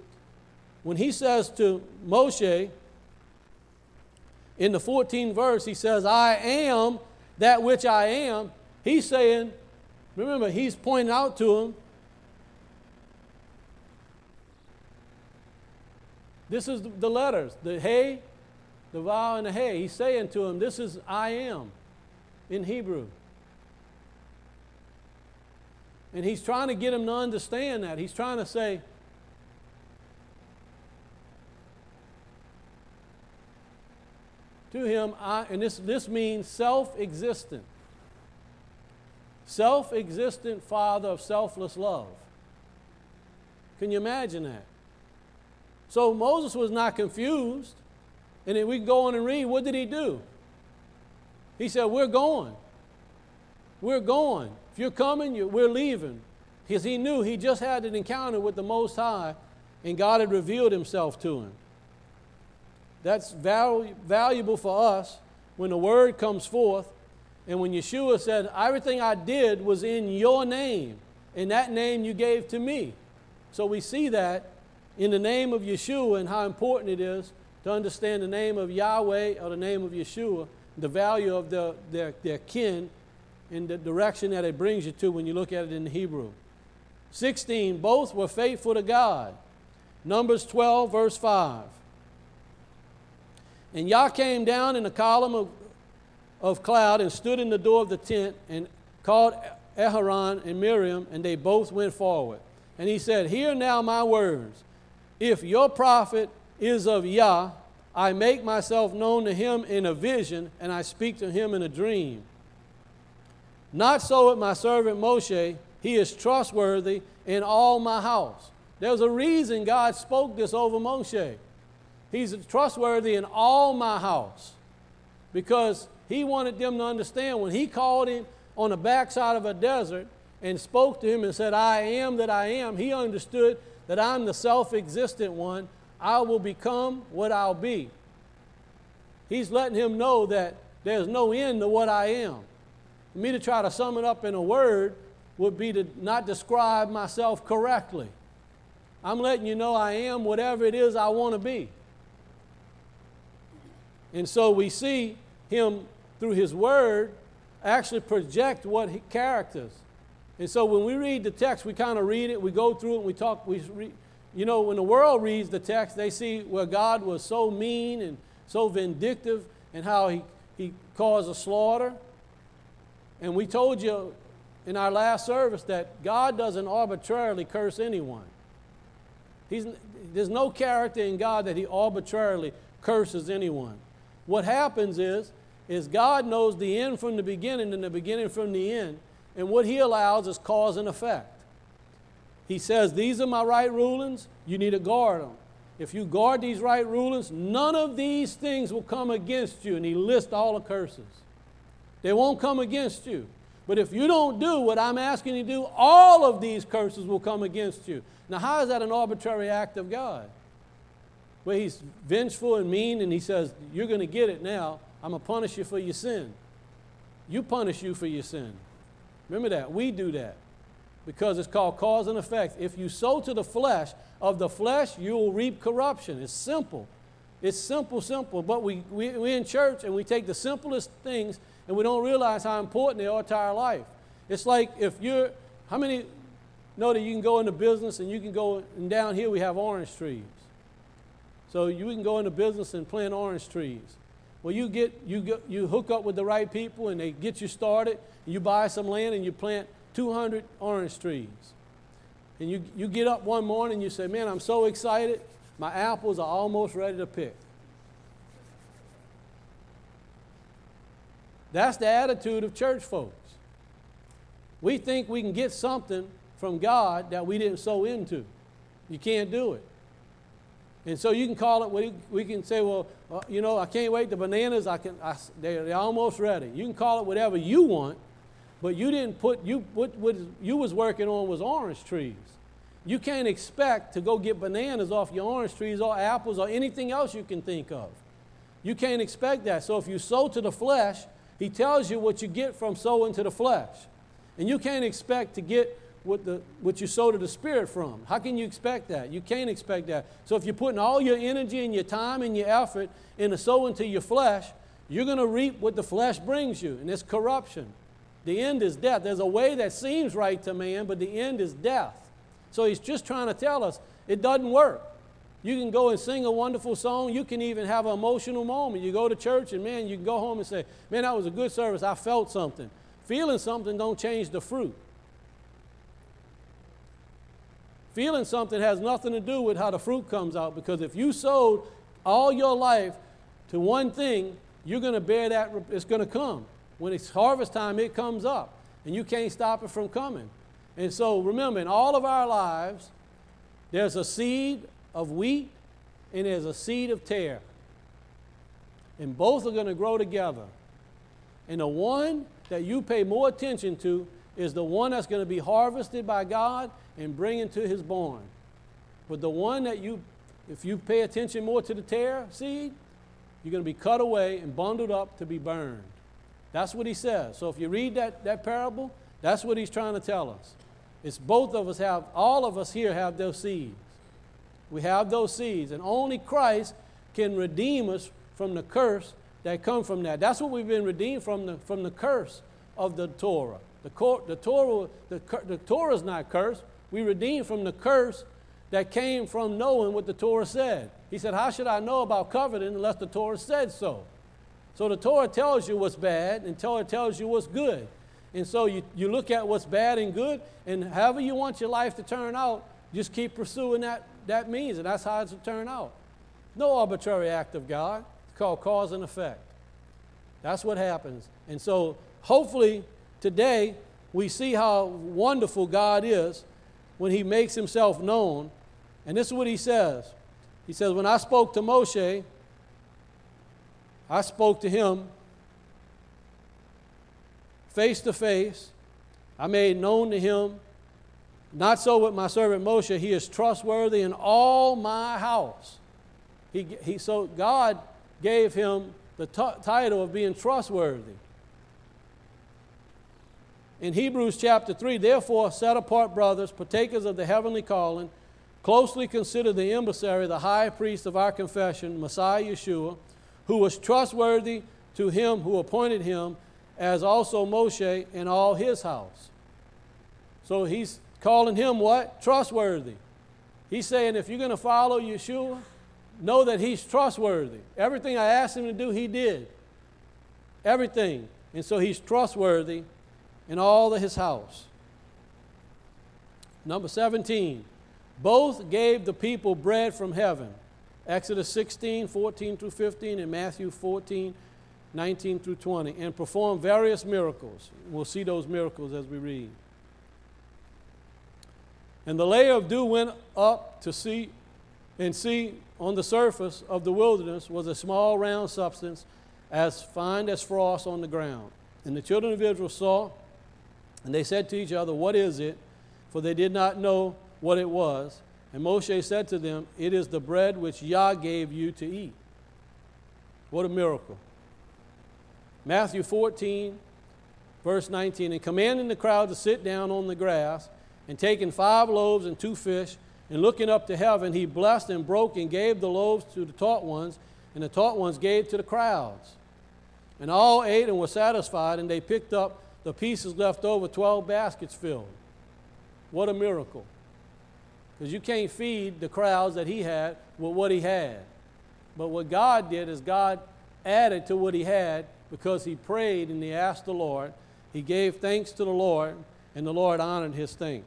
Moshe, in the 14th verse, he says, I am that which I am. He's saying, remember, he's pointing out to him, this is the letters, the He, the Vav, and the He. He's saying to him, this is I am in Hebrew. And he's trying to get him to understand that. He's trying to say, to him, and this means self-existent. Self-existent Father of selfless love. Can you imagine that? So Moses was not confused. And then we can go on and read, what did he do? He said, we're going. We're going. If you're coming, we're leaving. Because he knew he just had an encounter with the Most High, and God had revealed himself to him. That's valuable for us when the word comes forth, and when Yeshua said, everything I did was in your name, and that name you gave to me. So we see that in the name of Yeshua, and how important it is to understand the name of Yahweh or the name of Yeshua, the value of their kin, and the direction that it brings you to when you look at it in the Hebrew. 16, both were faithful to God. Numbers 12, verse 5. And Yah came down in a column of cloud and stood in the door of the tent and called Aharon and Miriam, and they both went forward. And he said, hear now my words. If your prophet is of Yah, I make myself known to him in a vision, and I speak to him in a dream. Not so with my servant Moshe. He is trustworthy in all my house. There's a reason God spoke this over Moshe. He's trustworthy in all my house, because he wanted them to understand when he called him on the backside of a desert and spoke to him and said, I am that I am, he understood that I'm the self-existent one. I will become what I'll be. He's letting him know that there's no end to what I am. For me to try to sum it up in a word would be to not describe myself correctly. I'm letting you know I am whatever it is I want to be. And so we see him through his word actually project what characters. And so when we read the text, we kind of read it, we go through it, and we talk. You know, when the world reads the text, they see where God was so mean and so vindictive and how he caused a slaughter. And we told you in our last service that God doesn't arbitrarily curse anyone. There's no character in God that he arbitrarily curses anyone. What happens is God knows the end from the beginning and the beginning from the end, and what he allows is cause and effect. He says, these are my right rulings, you need to guard them. If you guard these right rulings, none of these things will come against you. And he lists all the curses. They won't come against you. But if you don't do what I'm asking you to do, all of these curses will come against you. Now, how is that an arbitrary act of God? Well, he's vengeful and mean, and he says, you're going to get it now. I'm going to punish you for your sin. You punish you for your sin. Remember that. We do that. Because it's called cause and effect. If you sow to the flesh, of the flesh you will reap corruption. It's simple. It's simple. But we're in church and we take the simplest things and we don't realize how important they are to our life. It's like how many know that you can go into business and you can go, and down here we have orange trees. So you can go into business and plant orange trees. Well, you hook up with the right people and they get you started. And you buy some land and you plant 200 orange trees. And you get up one morning and you say, man, I'm so excited. My apples are almost ready to pick. That's the attitude of church folks. We think we can get something from God that we didn't sow into. You can't do it. And so you can call it, we can say, well, I can't wait. The bananas, they're almost ready. You can call it whatever you want, but you didn't what you was working on was orange trees. You can't expect to go get bananas off your orange trees or apples or anything else you can think of. You can't expect that. So if you sow to the flesh, he tells you what you get from sowing to the flesh. And you can't expect to get what you sow to the Spirit from. How can you expect that? You can't expect that. So if you're putting all your energy and your time and your effort into sowing to your flesh, you're going to reap what the flesh brings you, and it's corruption. The end is death. There's a way that seems right to man, but the end is death. So he's just trying to tell us it doesn't work. You can go and sing a wonderful song. You can even have an emotional moment. You go to church and, man, you can go home and say, man, that was a good service. I felt something. Feeling something don't change the fruit. Feeling something has nothing to do with how the fruit comes out, because if you sowed all your life to one thing, you're going to bear that. It's going to come. When it's harvest time, it comes up, and you can't stop it from coming. And so remember, in all of our lives, there's a seed of wheat and there's a seed of tare. And both are going to grow together. And the one that you pay more attention to is the one that's going to be harvested by God and bring into his barn. But the one that if you pay attention more to the tare seed, you're going to be cut away and bundled up to be burned. That's what he says. So if you read that parable, that's what he's trying to tell us. It's all of us here have those seeds. We have those seeds, and only Christ can redeem us from the curse that come from that. That's what we've been redeemed from the curse of the Torah. The Torah is not cursed. We redeemed from the curse that came from knowing what the Torah said. He said, how should I know about coveting unless the Torah said so? So the Torah tells you what's bad, and Torah tells you what's good. And so you look at what's bad and good, and however you want your life to turn out, just keep pursuing that means, and that's how it's to turn out. No arbitrary act of God. It's called cause and effect. That's what happens. And so hopefully today we see how wonderful God is when he makes himself known. And this is what he says. He says, when I spoke to Moshe, I spoke to him face to face. I made known to him. Not so with my servant Moshe. He is trustworthy in all my house. So God gave him the title of being trustworthy. In Hebrews chapter 3, therefore set apart brothers, partakers of the heavenly calling, closely consider the emissary, the high priest of our confession, Messiah Yeshua, who was trustworthy to him who appointed him, as also Moshe and all his house. So he's calling him what? Trustworthy. He's saying if you're going to follow Yeshua, know that he's trustworthy. Everything I asked him to do, he did. Everything. And so he's trustworthy in all of his house. Number 17, both gave the people bread from heaven. Exodus 16, 14 through 15, and Matthew 14, 19 through 20, and performed various miracles. We'll see those miracles as we read. And the layer of dew went up to see, and see on the surface of the wilderness was a small round substance as fine as frost on the ground. And the children of Israel saw, and they said to each other, what is it? For they did not know what it was. And Moshe said to them, it is the bread which Yah gave you to eat. What a miracle. Matthew 14, verse 19, and commanding the crowd to sit down on the grass, and taking 5 loaves and 2 fish, and looking up to heaven, he blessed and broke and gave the loaves to the taught ones, and the taught ones gave to the crowds. And all ate and were satisfied, and they picked up the pieces left over, 12 baskets filled. What a miracle. Because you can't feed the crowds that he had with what he had. But what God did is God added to what he had because he prayed and he asked the Lord. He gave thanks to the Lord, and the Lord honored his thanks.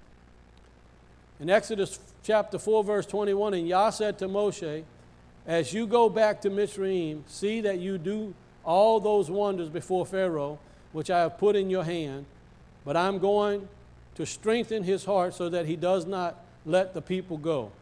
In Exodus chapter 4, verse 21, and Yah said to Moshe, as you go back to Mitzrayim, see that you do all those wonders before Pharaoh, which I have put in your hand, but I'm going to strengthen his heart so that he does not let the people go.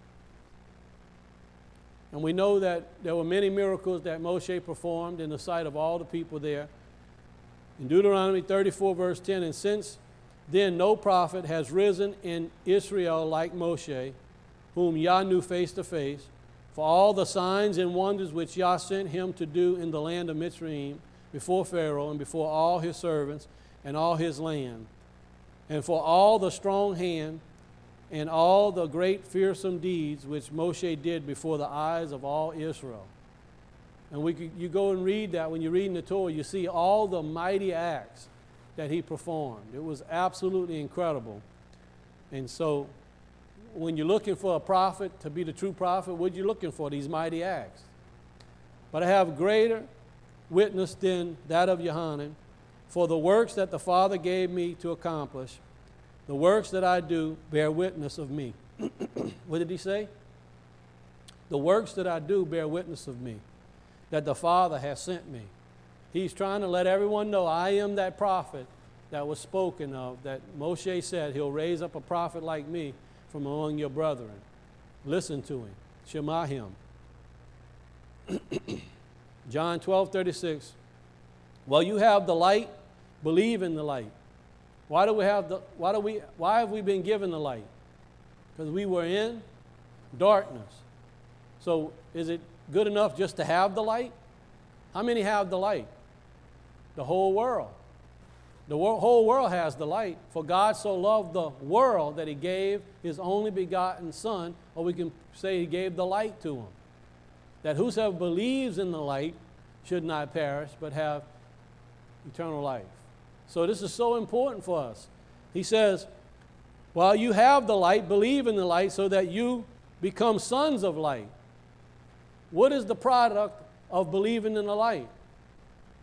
And we know that there were many miracles that Moshe performed in the sight of all the people there. In Deuteronomy 34, verse 10, and since then no prophet has risen in Israel like Moshe, whom Yah knew face to face, for all the signs and wonders which Yah sent him to do in the land of Mitzrayim, before Pharaoh and before all his servants and all his land, and for all the strong hand and all the great fearsome deeds which Moshe did before the eyes of all Israel. And you go and read that. When you're reading the Torah, you see all the mighty acts that he performed. It was absolutely incredible. And so when you're looking for a prophet to be the true prophet, what are you looking for? These mighty acts. But I have greater witness than that of Yohanan, for the works that the Father gave me to accomplish, the works that I do bear witness of me. What did he say? The works that I do bear witness of me, that the Father has sent me. He's trying to let everyone know I am that prophet that was spoken of, that Moshe said he'll raise up a prophet like me from among your brethren. Listen to him. Shema him. John 12:36. Well, you have the light, believe in the light. Why have we been given the light? Because we were in darkness. So is it good enough just to have the light? How many have the light? The whole world. The whole world has the light. For God so loved the world that he gave his only begotten Son, or we can say he gave the light to him, that whosoever believes in the light should not perish, but have eternal life. So this is so important for us. He says, while you have the light, believe in the light so that you become sons of light. What is the product of believing in the light?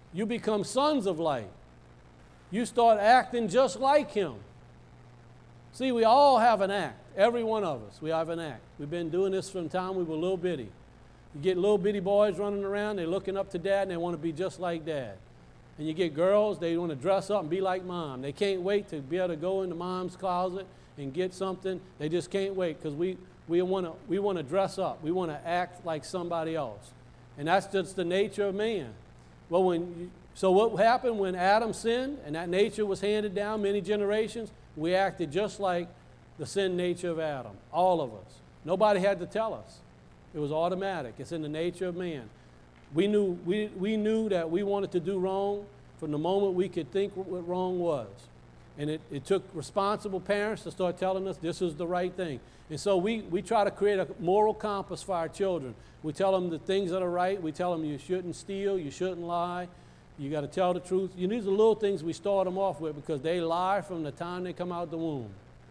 You become sons of light. You start acting just like him. See, we all have an act. Every one of us, we have an act. We've been doing this from the time we were little bitty. You get little bitty boys running around, they're looking up to dad and they want to be just like dad. And you get girls, they want to dress up and be like mom. They can't wait to be able to go into mom's closet and get something. They just can't wait because we want to dress up. We want to act like somebody else. And that's just the nature of man. Well, so what happened when Adam sinned and that nature was handed down many generations? We acted just like the sin nature of Adam, all of us. Nobody had to tell us. It was automatic. It's in the nature of man. We knew that we wanted to do wrong from the moment we could think what wrong was. And it took responsible parents to start telling us this is the right thing. And so we try to create a moral compass for our children. We tell them the things that are right. We tell them you shouldn't steal, you shouldn't lie, you got to tell the truth. These are little things we start them off with because they lie from the time they come out the womb.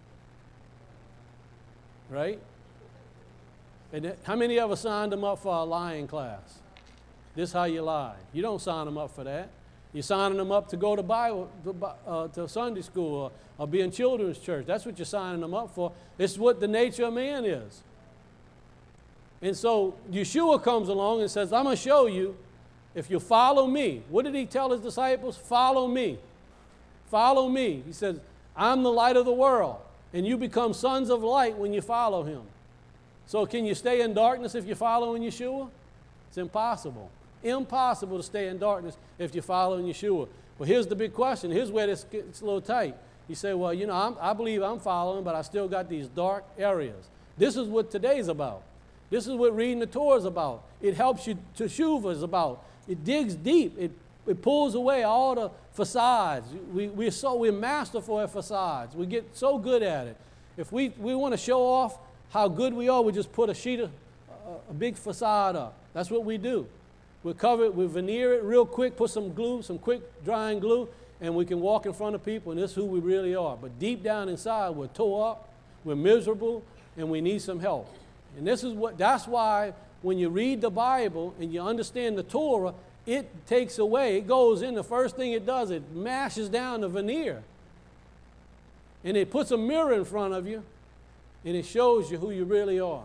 Right? And how many of us signed them up for a lying class? This is how you lie. You don't sign them up for that. You're signing them up to go to Bible, to Sunday school or be in children's church. That's what you're signing them up for. It's what the nature of man is. And so Yeshua comes along and says, I'm going to show you if you follow me. What did he tell his disciples? Follow me. Follow me. He says, I'm the light of the world. And you become sons of light when you follow him. So can you stay in darkness if you're following Yeshua? It's impossible. Impossible to stay in darkness if you're following Yeshua. Well, here's the big question. Here's where this gets a little tight. You say, well, I believe I'm following, but I still got these dark areas. This is what today's about. This is what reading the Torah is about. It helps you, Teshuvah is about. It digs deep. It pulls away all the facades. We're masterful at facades. We get so good at it. If we want to show off how good we are, we just put a big facade up. That's what we do. We cover it, we veneer it real quick, put some glue, some quick drying glue, and we can walk in front of people, and this is who we really are. But deep down inside, we're tore up, we're miserable, and we need some help. And that's why when you read the Bible and you understand the Torah, it takes away, it goes in, the first thing it does, it mashes down the veneer. And it puts a mirror in front of you, and it shows you who you really are.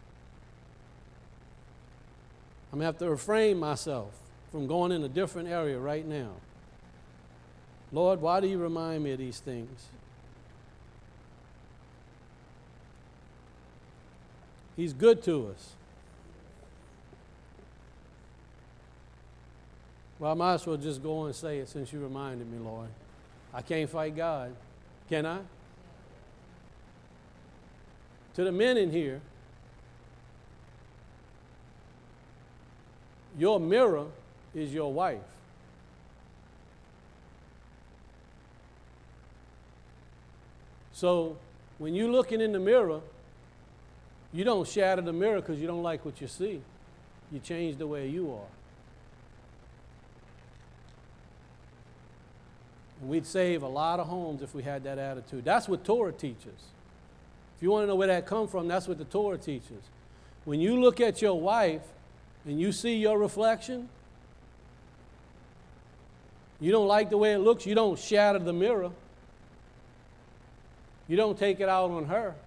I'm going to have to refrain myself from going in a different area right now. Lord, why do you remind me of these things? He's good to us. Well, I might as well just go and say it since you reminded me, Lord. I can't fight God. Can I? To the men in here, your mirror is your wife. So when you're looking in the mirror, you don't shatter the mirror because you don't like what you see. You change the way you are. And we'd save a lot of homes if we had that attitude. That's what Torah teaches. If you want to know where that comes from, that's what the Torah teaches. When you look at your wife and you see your reflection, you don't like the way it looks, you don't shatter the mirror. You don't take it out on her.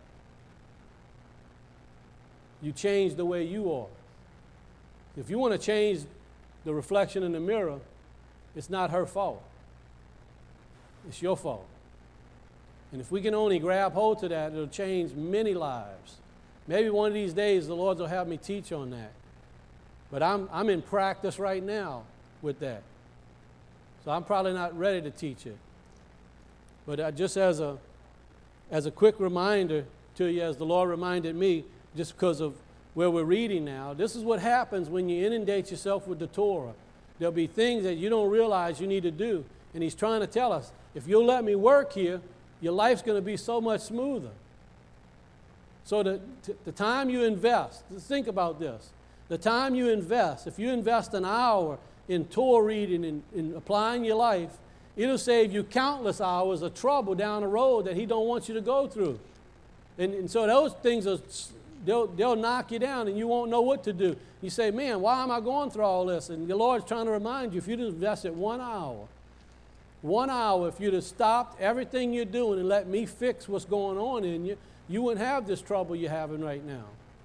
You change the way you are. If you want to change the reflection in the mirror, it's not her fault. It's your fault. And if we can only grab hold to that, it'll change many lives. Maybe one of these days the Lord will have me teach on that. But I'm in practice right now with that. So I'm probably not ready to teach it. But just as a quick reminder to you, as the Lord reminded me, just because of where we're reading now, this is what happens when you inundate yourself with the Torah. There'll be things that you don't realize you need to do. And he's trying to tell us, if you'll let me work here, your life's going to be so much smoother. So the time you invest, just think about this. The time you invest, if you invest an hour in Torah reading and in applying your life, it'll save you countless hours of trouble down the road that he don't want you to go through. And so those things are they'll knock you down and you won't know what to do. You say, man, why am I going through all this? And the Lord's trying to remind you, if you'd invested 1 hour, if you'd have stopped everything you're doing and let me fix what's going on in you, you wouldn't have this trouble you're having right now.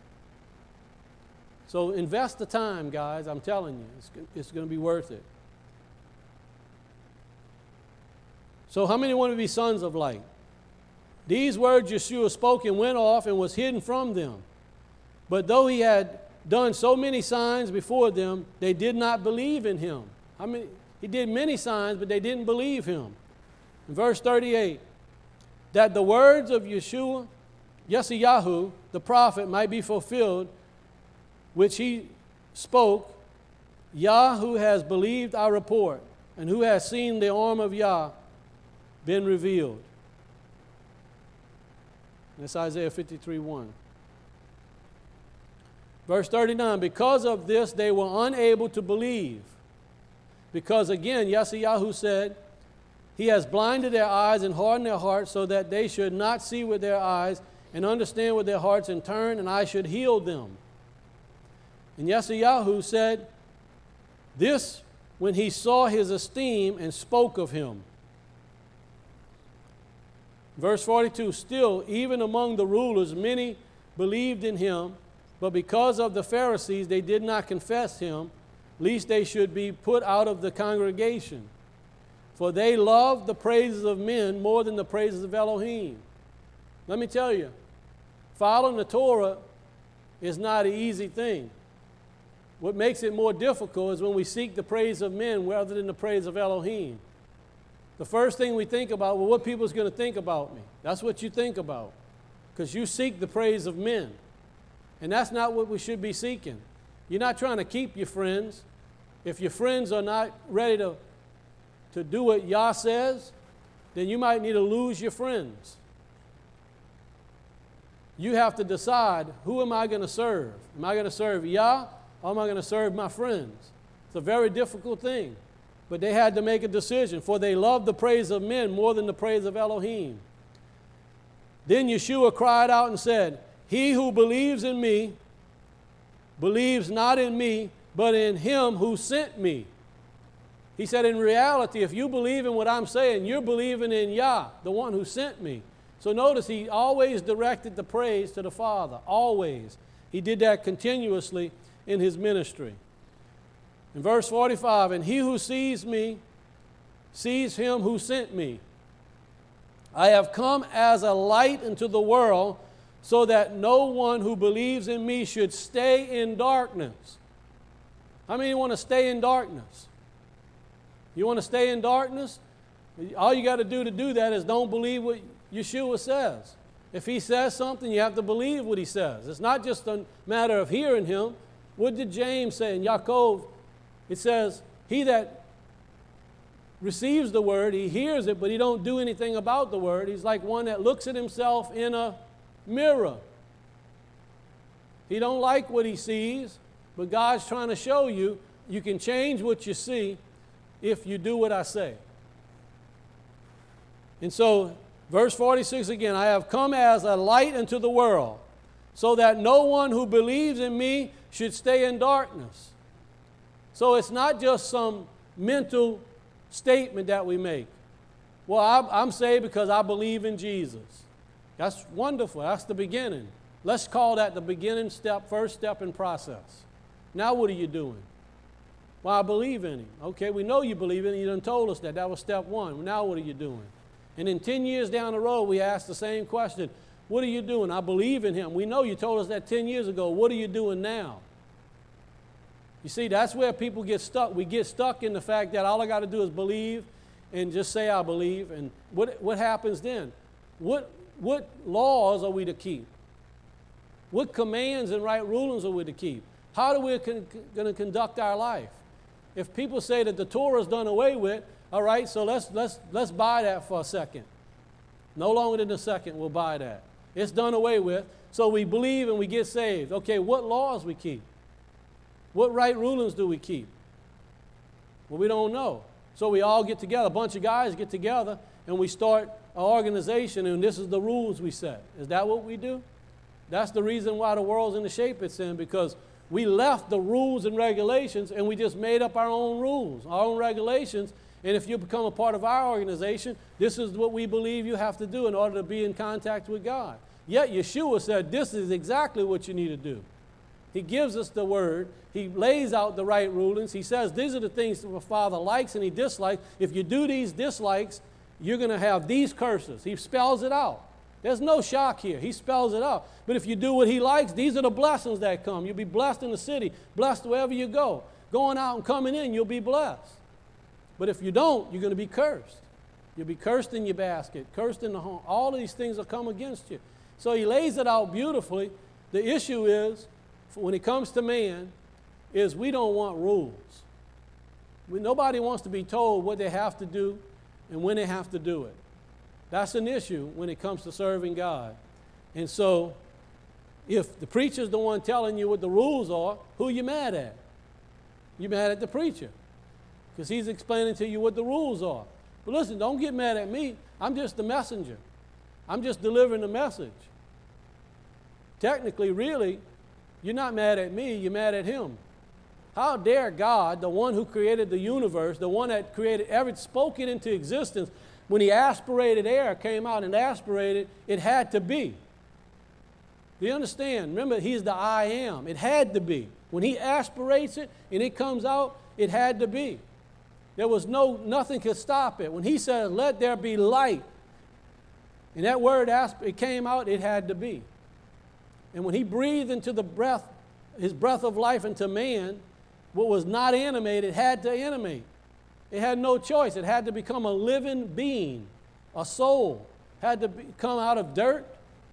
So invest the time, guys. I'm telling you, it's going to be worth it. So how many want to be sons of light? These words Yeshua spoke and went off and was hidden from them. But though he had done so many signs before them, they did not believe in him. He did many signs, but they didn't believe him. In verse 38, that the words of Yeshua, Yeshayahu, the prophet, might be fulfilled, which he spoke, Yah, who has believed our report, and who has seen the arm of Yah, been revealed. That's Isaiah 53:1. Verse 39, because of this they were unable to believe. Because again, Yeshayahu said, he has blinded their eyes and hardened their hearts so that they should not see with their eyes and understand with their hearts and turn, and I should heal them. And Yeshayahu said this when he saw his esteem and spoke of him. Verse 42, still, even among the rulers, many believed in him, but because of the Pharisees, they did not confess him, lest they should be put out of the congregation. For they loved the praises of men more than the praises of Elohim. Let me tell you, following the Torah is not an easy thing. What makes it more difficult is when we seek the praise of men rather than the praise of Elohim. The first thing we think about, well, what people's going to think about me? That's what you think about, because you seek the praise of men. And that's not what we should be seeking. You're not trying to keep your friends. If your friends are not ready to do what Yah says, then you might need to lose your friends. You have to decide, who am I going to serve? Am I going to serve Yah, or am I going to serve my friends? It's a very difficult thing. But they had to make a decision, for they loved the praise of men more than the praise of Elohim. Then Yeshua cried out and said, he who believes in me believes not in me, but in him who sent me. He said, in reality, if you believe in what I'm saying, you're believing in Yah, the one who sent me. So notice he always directed the praise to the Father, always. He did that continuously in his ministry. In verse 45, and he who sees me sees him who sent me. I have come as a light into the world, so that no one who believes in me should stay in darkness. How many want to stay in darkness? You want to stay in darkness? All you got to do that is don't believe what Yeshua says. If he says something, you have to believe what he says. It's not just a matter of hearing him. What did James say in Yaakov? It says, he that receives the word, he hears it, but he don't do anything about the word. He's like one that looks at himself in a mirror. He don't like what he sees, but God's trying to show you, you can change what you see if you do what I say. And so, verse 46 again, I have come as a light into the world, so that no one who believes in me should stay in darkness. So it's not just some mental statement that we make. Well, I'm saved because I believe in Jesus. That's wonderful. That's the beginning. Let's call that the beginning step, first step in process. Now what are you doing? Well, I believe in him. Okay, we know you believe in him. You done told us that. That was step one. Now what are you doing? And then 10 years down the road, we ask the same question. What are you doing? I believe in him. We know you told us that 10 years ago. What are you doing now? You see, that's where people get stuck. We get stuck in the fact that all I got to do is believe and just say I believe. And what happens then? What laws are we to keep? What commands and right rulings are we to keep? How are we going to conduct our life? If people say that the Torah is done away with, all right, so let's buy that for a second. No longer than a second, we'll buy that. It's done away with. So we believe and we get saved. Okay, what laws we keep? What right rulings do we keep? Well, we don't know. So we all get together, a bunch of guys get together, and we start an organization, and this is the rules we set. Is that what we do? That's the reason why the world's in the shape it's in, because we left the rules and regulations and we just made up our own rules, our own regulations. And if you become a part of our organization, this is what we believe you have to do in order to be in contact with God. Yet Yeshua said this is exactly what you need to do. He gives us the word. He lays out the right rulings. He says these are the things that the Father likes and He dislikes. If you do these dislikes, you're going to have these curses. He spells it out. There's no shock here. He spells it out. But if you do what He likes, these are the blessings that come. You'll be blessed in the city, blessed wherever you go. Going out and coming in, you'll be blessed. But if you don't, you're going to be cursed. You'll be cursed in your basket, cursed in the home. All of these things will come against you. So He lays it out beautifully. The issue is, when it comes to man, is we don't want rules. Nobody wants to be told what they have to do and when they have to do it. That's an issue when it comes to serving God. And so, if the preacher's the one telling you what the rules are, who are you mad at? You're mad at the preacher, because he's explaining to you what the rules are. But listen, don't get mad at me. I'm just the messenger. I'm just delivering the message. Technically, really, you're not mad at me, you're mad at Him. How dare God, the one who created the universe, the one that created everything, spoke it into existence, when He aspirated air, came out and aspirated, it had to be. Do you understand? Remember, He's the I am. It had to be. When He aspirates it and it comes out, it had to be. There was nothing could stop it. When He said, let there be light, and that word, it came out, it had to be. And when He breathed into the breath, His breath of life into man, what was not animated had to animate. It had no choice. It had to become a living being, a soul. Had to come out of dirt.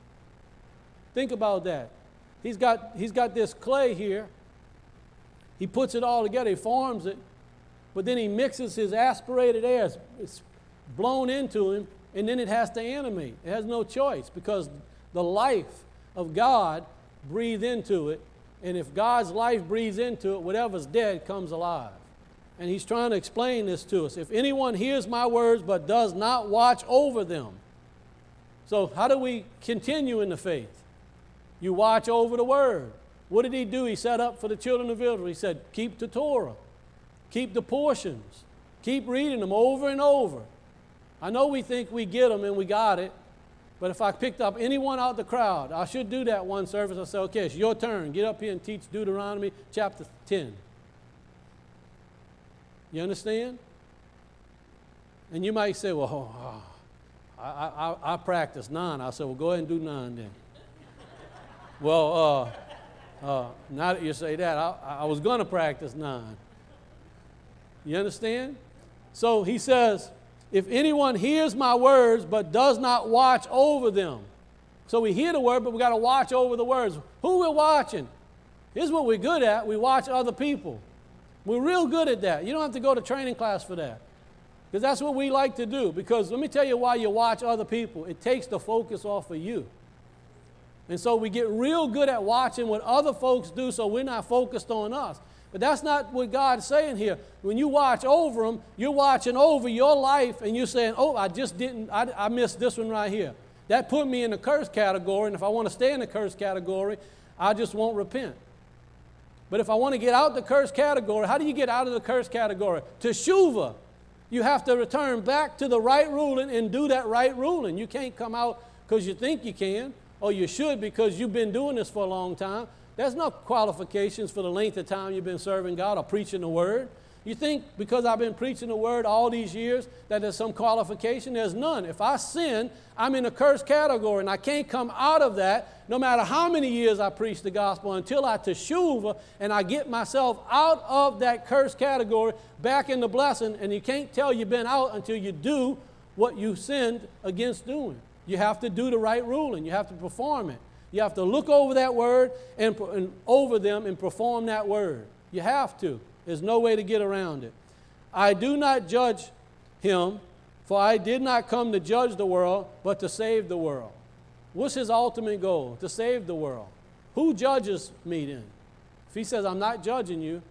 Think about that. He's got this clay here. He puts it all together. He forms it. But then He mixes His aspirated air. It's blown into Him, and then it has to animate. It has no choice, because the life of God breathed into it. And if God's life breathes into it, whatever's dead comes alive. And He's trying to explain this to us. If anyone hears my words but does not watch over them. So how do we continue in the faith? You watch over the word. What did He do? He set up for the children of Israel. He said, keep the Torah. Keep the portions. Keep reading them over and over. I know we think we get them and we got it. But if I picked up anyone out the crowd, I should do that one service. I say, okay, it's your turn. Get up here and teach Deuteronomy chapter 10. You understand? And you might say, well, I practice 9. I said, well, go ahead and do 9 then. Well, now that you say that, I was going to practice 9. You understand? So He says, if anyone hears my words but does not watch over them. So we hear the word, but we got to watch over the words. Who we're watching? Here's what we're good at. We watch other people. We're real good at that. You don't have to go to training class for that, because that's what we like to do. Because let me tell you why you watch other people. It takes the focus off of you. And so we get real good at watching what other folks do, so we're not focused on us. But that's not what God's saying here. When you watch over them, you're watching over your life, and you're saying, oh, I missed this one right here. That put me in the curse category, and if I want to stay in the curse category, I just won't repent. But if I want to get out the curse category, how do you get out of the curse category? Teshuvah. You have to return back to the right ruling and do that right ruling. You can't come out because you think you can, or you should because you've been doing this for a long time. There's no qualifications for the length of time you've been serving God or preaching the Word. You think because I've been preaching the Word all these years that there's some qualification? There's none. If I sin, I'm in a cursed category, and I can't come out of that no matter how many years I preach the gospel until I teshuvah and I get myself out of that cursed category back in the blessing. And you can't tell you've been out until you do what you sinned against doing. You have to do the right ruling. You have to perform it. You have to look over that word and over them and perform that word. You have to. There's no way to get around it. I do not judge him, for I did not come to judge the world, but to save the world. What's His ultimate goal? To save the world. Who judges me then? If He says, I'm not judging you,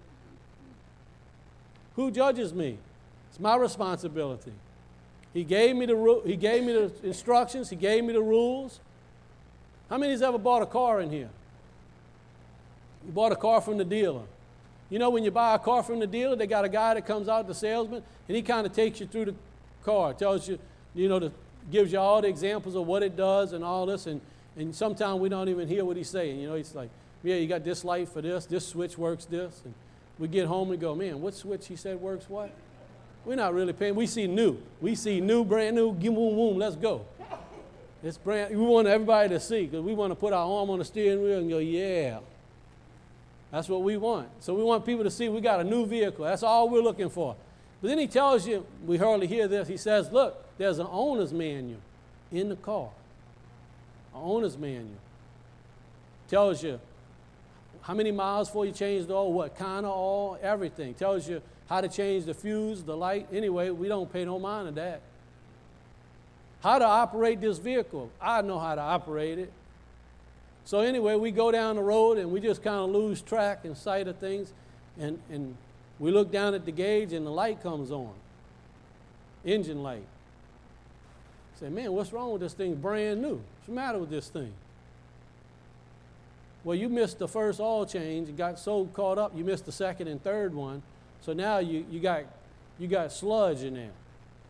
who judges me? It's my responsibility. He gave me the instructions. He gave me the rules. How many's ever bought a car in here? You bought a car from the dealer. You know when you buy a car from the dealer, they got a guy that comes out, the salesman, and he kind of takes you through the car, tells you, gives you all the examples of what it does and all this, and sometimes we don't even hear what he's saying. He's like, yeah, you got this light for this switch works this, and we get home and go, man, what switch he said works what? We're not really paying. We see new, brand new, boom, boom, let's go. It's brand. We want everybody to see because we want to put our arm on the steering wheel and go, yeah. That's what we want. So we want people to see we got a new vehicle. That's all we're looking for. But then he tells you, we hardly hear this, he says, look, there's an owner's manual in the car. An owner's manual. Tells you how many miles before you change the oil, what kind of oil, everything. Tells you how to change the fuse, the light. Anyway, we don't pay no mind to that. How to operate this vehicle. I know how to operate it. So anyway, we go down the road and we just kind of lose track and sight of things, and we look down at the gauge and the light comes on, engine light. Say, man, what's wrong with this thing? Brand new. What's the matter with this thing? Well, you missed the first oil change and got so caught up, you missed the second and third one. So now you got sludge in there.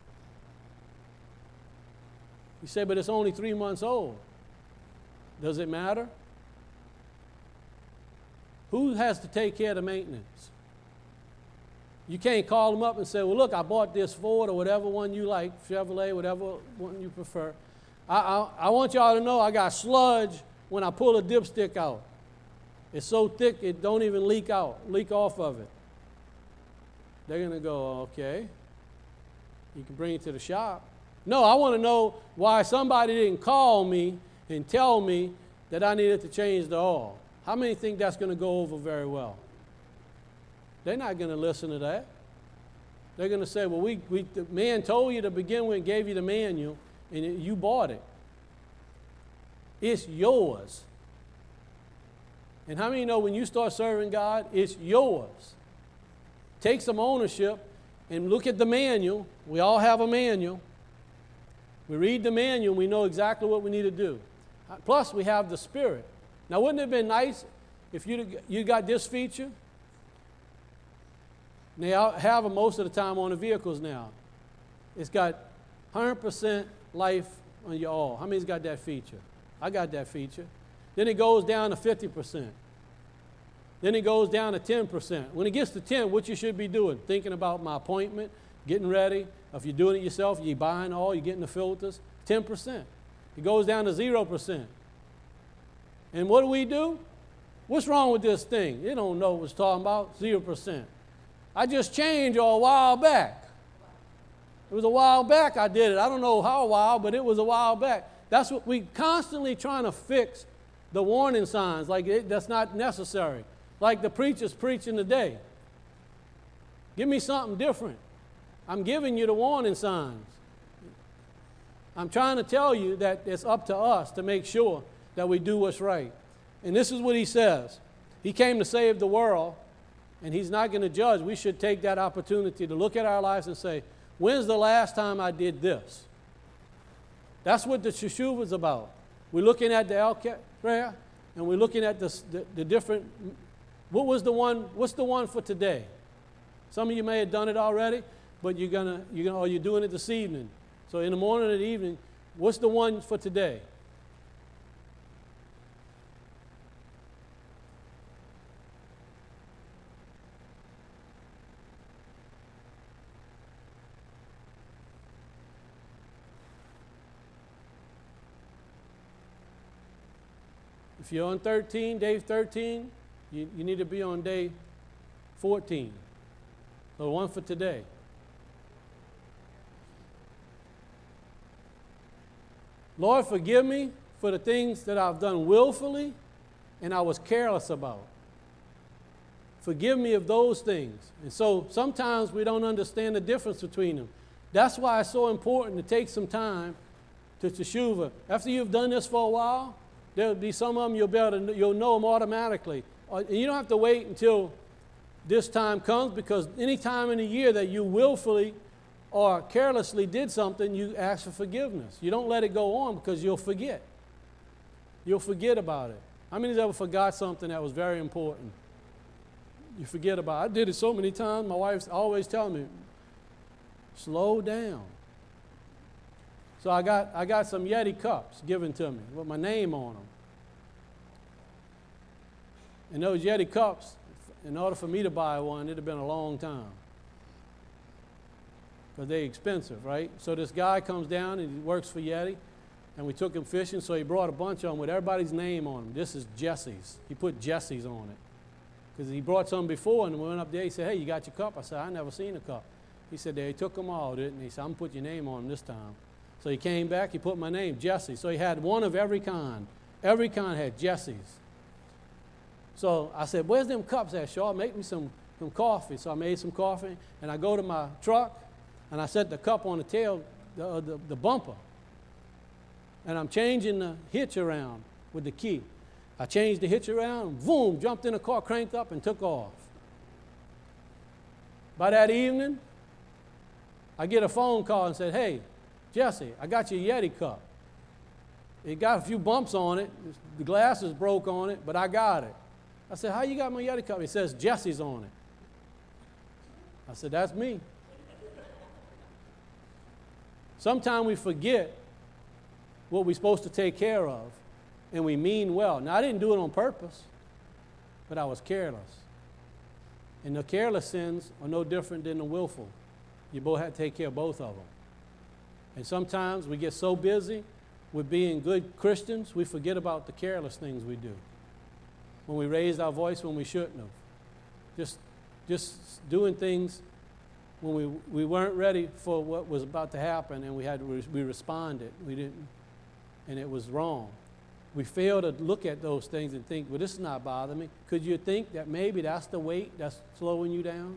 You say, but it's only 3 months old. Does it matter? Who has to take care of the maintenance? You can't call them up and say, well, look, I bought this Ford or whatever one you like, Chevrolet, whatever one you prefer. I want y'all to know I got sludge when I pull a dipstick out. It's so thick it don't even leak off of it. They're going to go, okay, you can bring it to the shop. No, I want to know why somebody didn't call me and tell me that I needed to change the oil. How many think that's going to go over very well? They're not going to listen to that. They're going to say, well, the man told you to begin with and gave you the manual, and you bought it. It's yours. And how many know when you start serving God, it's yours? Take some ownership and look at the manual. We all have a manual. We read the manual and we know exactly what we need to do. Plus, we have the Spirit. Now, wouldn't it have been nice if you got this feature? They have them most of the time on the vehicles now. It's got 100% life on your oil. How many's got that feature? I got that feature. Then it goes down to 50%. Then it goes down to 10%. When it gets to 10, what you should be doing? Thinking about my appointment, getting ready. If you're doing it yourself, you're buying oil, you're getting the filters. 10%. It goes down to 0%. And what do? What's wrong with this thing? You don't know what it's talking about. 0%. I just changed a while back. It was a while back I did it. I don't know how while, but it was a while back. That's what we constantly trying to fix the warning signs. That's not necessary. Like the preachers preaching today. Give me something different. I'm giving you the warning signs. I'm trying to tell you that it's up to us to make sure that we do what's right. And this is what he says. He came to save the world, and he's not going to judge. We should take that opportunity to look at our lives and say, when's the last time I did this? That's what the Teshuvah is about. We're looking at the Elket prayer, and we're looking at the different. What's the one for today? Some of you may have done it already, but you're doing it this evening. So in the morning or the evening, what's the one for today? If you're on 13, day 13, you need to be on day 14. So the one for today. Lord, forgive me for the things that I've done willfully and I was careless about. Forgive me of those things. And so sometimes we don't understand the difference between them. That's why it's so important to take some time to Teshuvah. After you've done this for a while, there'll be some of them you'll know them automatically. And you don't have to wait until this time comes, because any time in the year that you willfully or carelessly did something, you ask for forgiveness. You don't let it go on because you'll forget. you'll forget about it. How many of you ever forgot something that was very important? You forget about it. I did it so many times. My wife's always telling me, slow down. So I got some Yeti cups given to me with my name on them. And those Yeti cups, in order for me to buy one, it'd have been a long time. Because they're expensive, right? So this guy comes down and he works for Yeti, and we took him fishing, so he brought a bunch of them with everybody's name on them. This is Jesse's. He put Jesse's on it. Because he brought some before, and we went up there, he said, hey, you got your cup? I said, I never seen a cup. He said, they took them all, didn't he? He said, I'm going to put your name on them this time. So he came back, he put my name, Jesse. So he had one of every kind. Every kind had Jesse's. So I said, where's them cups at, Shaw? Make me some coffee. So I made some coffee, and I go to my truck, and I set the cup on the tail, the bumper. And I'm changing the hitch around with the key. I changed the hitch around, boom, jumped in the car, cranked up, and took off. By that evening, I get a phone call and said, hey, Jesse, I got your Yeti cup. It got a few bumps on it. The glass is broke on it, but I got it. I said, how you got my Yeti cup? It says Jesse's on it. I said, that's me. Sometimes we forget what we're supposed to take care of, and we mean well. Now, I didn't do it on purpose, but I was careless. And the careless sins are no different than the willful. You both have to take care of both of them. And sometimes we get so busy with being good Christians, we forget about the careless things we do. When we raised our voice when we shouldn't have. Just doing things when we weren't ready for what was about to happen, and we responded. We didn't, and it was wrong. We fail to look at those things and think, well, this is not bothering me. Could you think that maybe that's the weight that's slowing you down?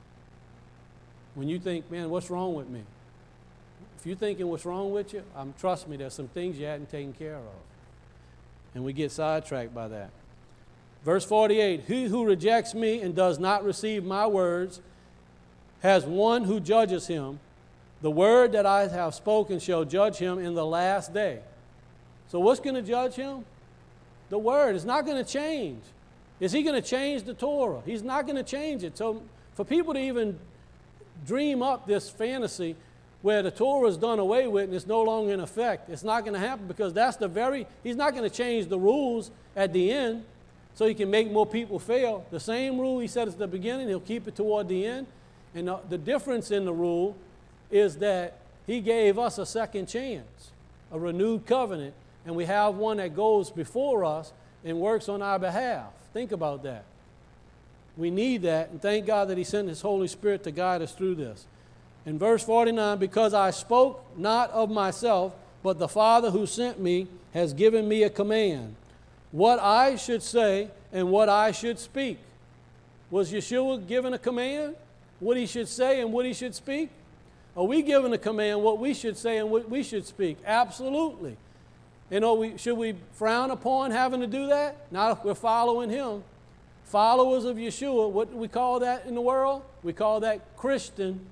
When you think, man, what's wrong with me? If you're thinking what's wrong with you, trust me, there's some things you hadn't taken care of. And we get sidetracked by that. Verse 48, he who rejects me and does not receive my words has one who judges him. The word that I have spoken shall judge him in the last day. So what's going to judge him? The word. It's not going to change. Is he going to change the Torah? He's not going to change it. So for people to even dream up this fantasy where the Torah is done away with and it's no longer in effect, it's not going to happen, because he's not going to change the rules at the end so he can make more people fail. The same rule he said at the beginning, he'll keep it toward the end. And the difference in the rule is that he gave us a second chance, a renewed covenant, and we have one that goes before us and works on our behalf. Think about that. We need that, and thank God that he sent his Holy Spirit to guide us through this. In verse 49, because I spoke not of myself, but the Father who sent me has given me a command, what I should say and what I should speak. Was Yeshua given a command? What he should say and what he should speak? Are we given a command what we should say and what we should speak? Absolutely. And should we frown upon having to do that? Not if we're following him. Followers of Yeshua, what do we call that in the world? We call that Christian.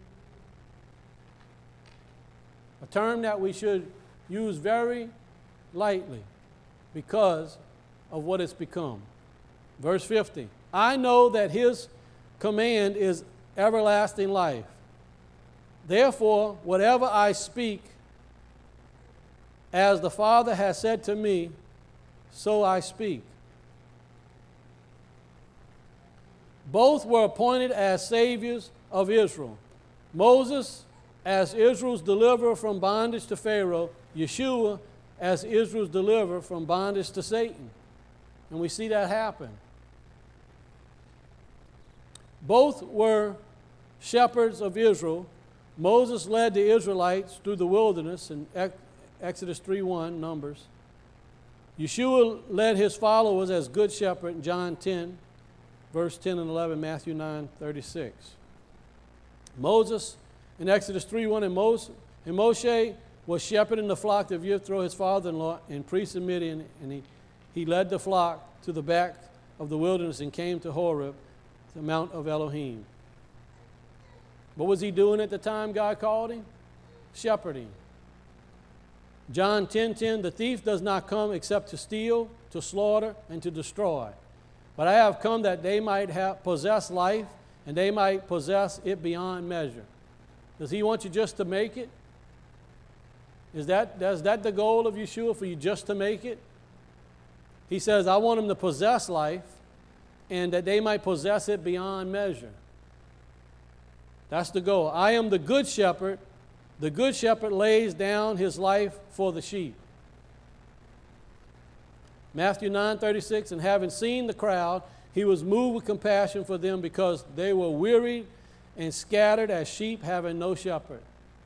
A term that we should use very lightly because of what it's become. Verse 50, I know that his command is everlasting life. Therefore, whatever I speak, as the Father has said to me, so I speak. Both were appointed as saviors of Israel. Moses as Israel's deliverer from bondage to Pharaoh, Yeshua as Israel's deliverer from bondage to Satan. And we see that happen. Both were shepherds of Israel. Moses led the Israelites through the wilderness in Exodus 3:1, Numbers. Yeshua led his followers as good shepherd in John 10, verse 10 and 11, Matthew 9:36. Moses in Exodus 3:1, and Moshe was shepherding the flock of Yethro, his father-in-law, and priest of Midian, and he led the flock to the back of the wilderness and came to Horeb, the mount of Elohim. What was he doing at the time God called him? Shepherding. John 10:10, the thief does not come except to steal, to slaughter, and to destroy. But I have come that they might possess life, and they might possess it beyond measure. Does he want you just to make it? Is that the goal of Yeshua, for you just to make it? He says, I want them to possess life, and that they might possess it beyond measure. That's the goal. I am the good shepherd. The good shepherd lays down his life for the sheep. Matthew 9:36, and having seen the crowd, he was moved with compassion for them because they were wearied and scattered as sheep having no shepherd.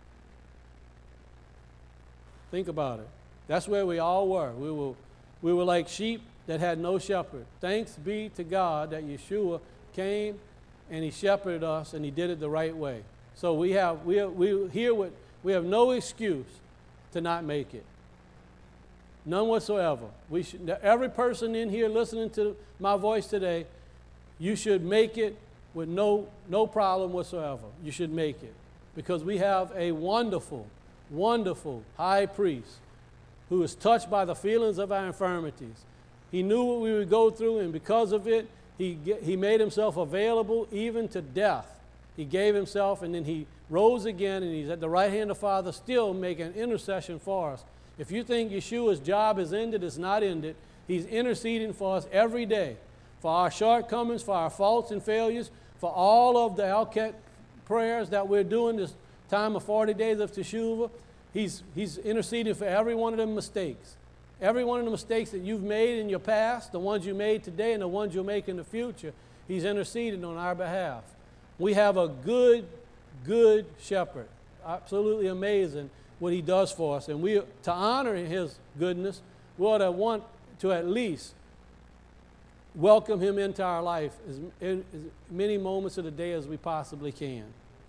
Think about it. That's where we all were. We were like sheep that had no shepherd. Thanks be to God that Yeshua came and he shepherded us and he did it the right way. So we have no excuse to not make it. None whatsoever. Every person in here listening to my voice today, you should make it with no problem whatsoever. You should make it. Because we have a wonderful, wonderful high priest who is touched by the feelings of our infirmities. He knew what we would go through, and because of it, he made himself available even to death. He gave himself, and then he rose again, and he's at the right hand of the Father still making intercession for us. If you think Yeshua's job is ended, it's not ended. He's interceding for us every day, for our shortcomings, for our faults and failures, for all of the Elket prayers that we're doing this time of 40 days of Teshuvah. He's interceding for every one of them mistakes. Every one of the mistakes that you've made in your past, the ones you made today and the ones you'll make in the future, he's interceding on our behalf. We have a good shepherd. Absolutely amazing what he does for us. And to honor his goodness, we ought to want to at least welcome him into our life as many moments of the day as we possibly can.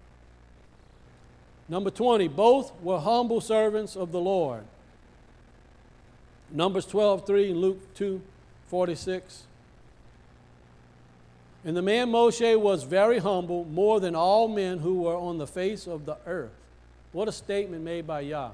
Number 20, both were humble servants of the Lord. Numbers 12:3 and Luke 2:46. And the man Moshe was very humble, more than all men who were on the face of the earth. What a statement made by Yah.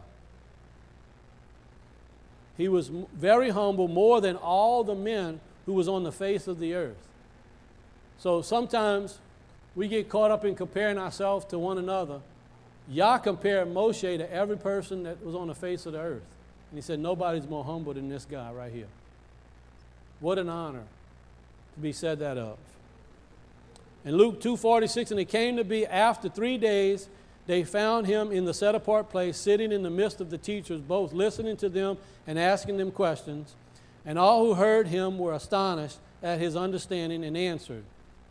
He was very humble, more than all the men who was on the face of the earth. So sometimes we get caught up in comparing ourselves to one another. Yah compared Moshe to every person that was on the face of the earth. And he said, nobody's more humble than this guy right here. What an honor to be said that of. In Luke 2:46, and it came to be after 3 days, they found him in the set-apart place, sitting in the midst of the teachers, both listening to them and asking them questions. And all who heard him were astonished at his understanding and answered.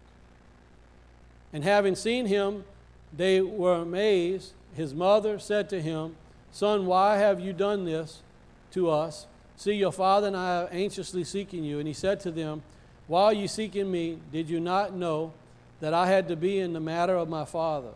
And having seen him, they were amazed. His mother said to him, Son, why have you done this to us? See, your father and I are anxiously seeking you. And he said to them, Why are you seeking me? Did you not know that I had to be in the matter of my father?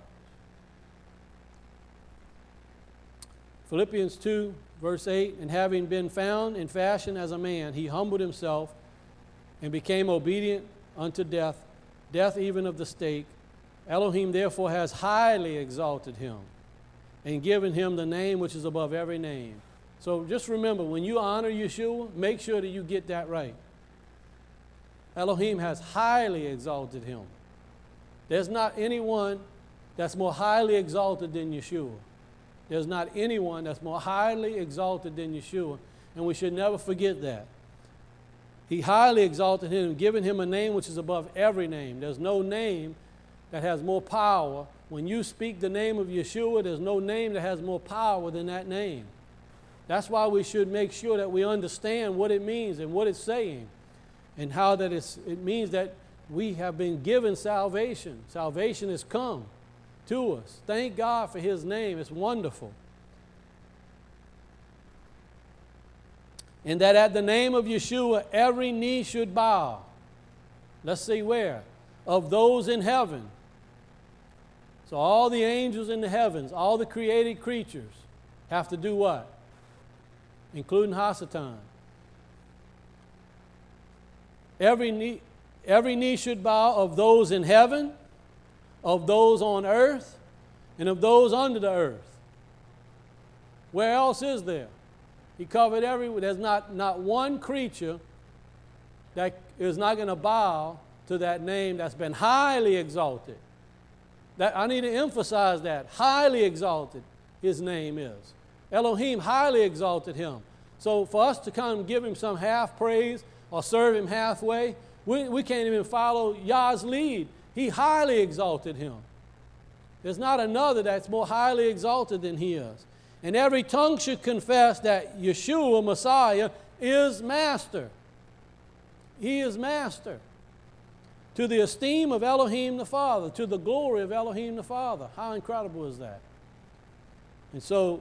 Philippians 2, verse 8, and having been found in fashion as a man, he humbled himself and became obedient unto death, death even of the stake. Elohim therefore has highly exalted him and given him the name which is above every name. So just remember, when you honor Yeshua, make sure that you get that right. Elohim has highly exalted him. There's not anyone that's more highly exalted than Yeshua. There's not anyone that's more highly exalted than Yeshua, and we should never forget that. He highly exalted him and given him a name which is above every name. There's no name that has more power. When you speak the name of Yeshua, there's no name that has more power than that name. That's why we should make sure that we understand what it means and what it's saying, and how that it means that we have been given salvation. Salvation has come to us. Thank God for his name. It's wonderful. And that at the name of Yeshua, every knee should bow. Let's see where. Of those in heaven. So all the angels in the heavens, all the created creatures have to do what? Including Hasatan. Every knee should bow, of those in heaven, of those on earth, and of those under the earth. Where else is there? He covered everywhere. There's not one creature that is not going to bow to that name that's been highly exalted. That I need to emphasize that. Highly exalted his name is. Elohim highly exalted him. So for us to come and give him some half praise or serve him halfway, we can't even follow Yah's lead. He highly exalted him. There's not another that's more highly exalted than he is. And every tongue should confess that Yeshua, Messiah, is master. He is master. To the esteem of Elohim the Father, to the glory of Elohim the Father. How incredible is that? And so,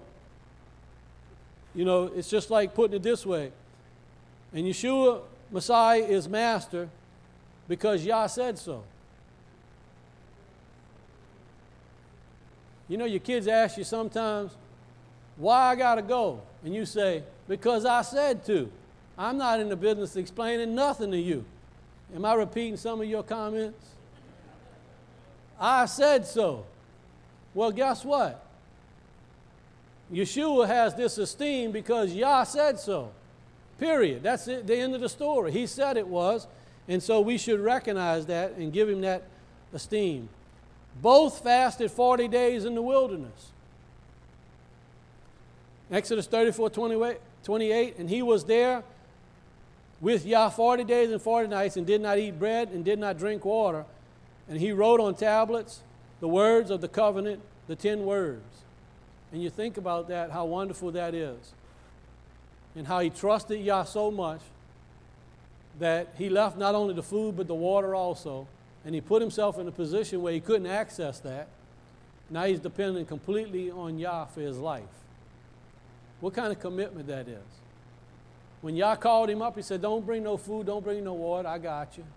it's just like putting it this way. And Yeshua, Messiah, is master because Yah said so. Your kids ask you sometimes, why I got to go? And you say, because I said to. I'm not in the business of explaining nothing to you. Am I repeating some of your comments? I said so. Well, guess what? Yeshua has this esteem because Yah said so. Period. That's it, the end of the story. He said it was, and so we should recognize that and give him that esteem. Both fasted 40 days in the wilderness. Exodus 34:28, and he was there with Yah 40 days and 40 nights and did not eat bread and did not drink water. And he wrote on tablets the words of the covenant, the 10 words. And you think about that, how wonderful that is. And how he trusted Yah so much that he left not only the food but the water also. And he put himself in a position where he couldn't access that. Now he's dependent completely on Yah for his life. What kind of commitment that is? When Yah called him up, he said, don't bring no food, don't bring no water, I got you.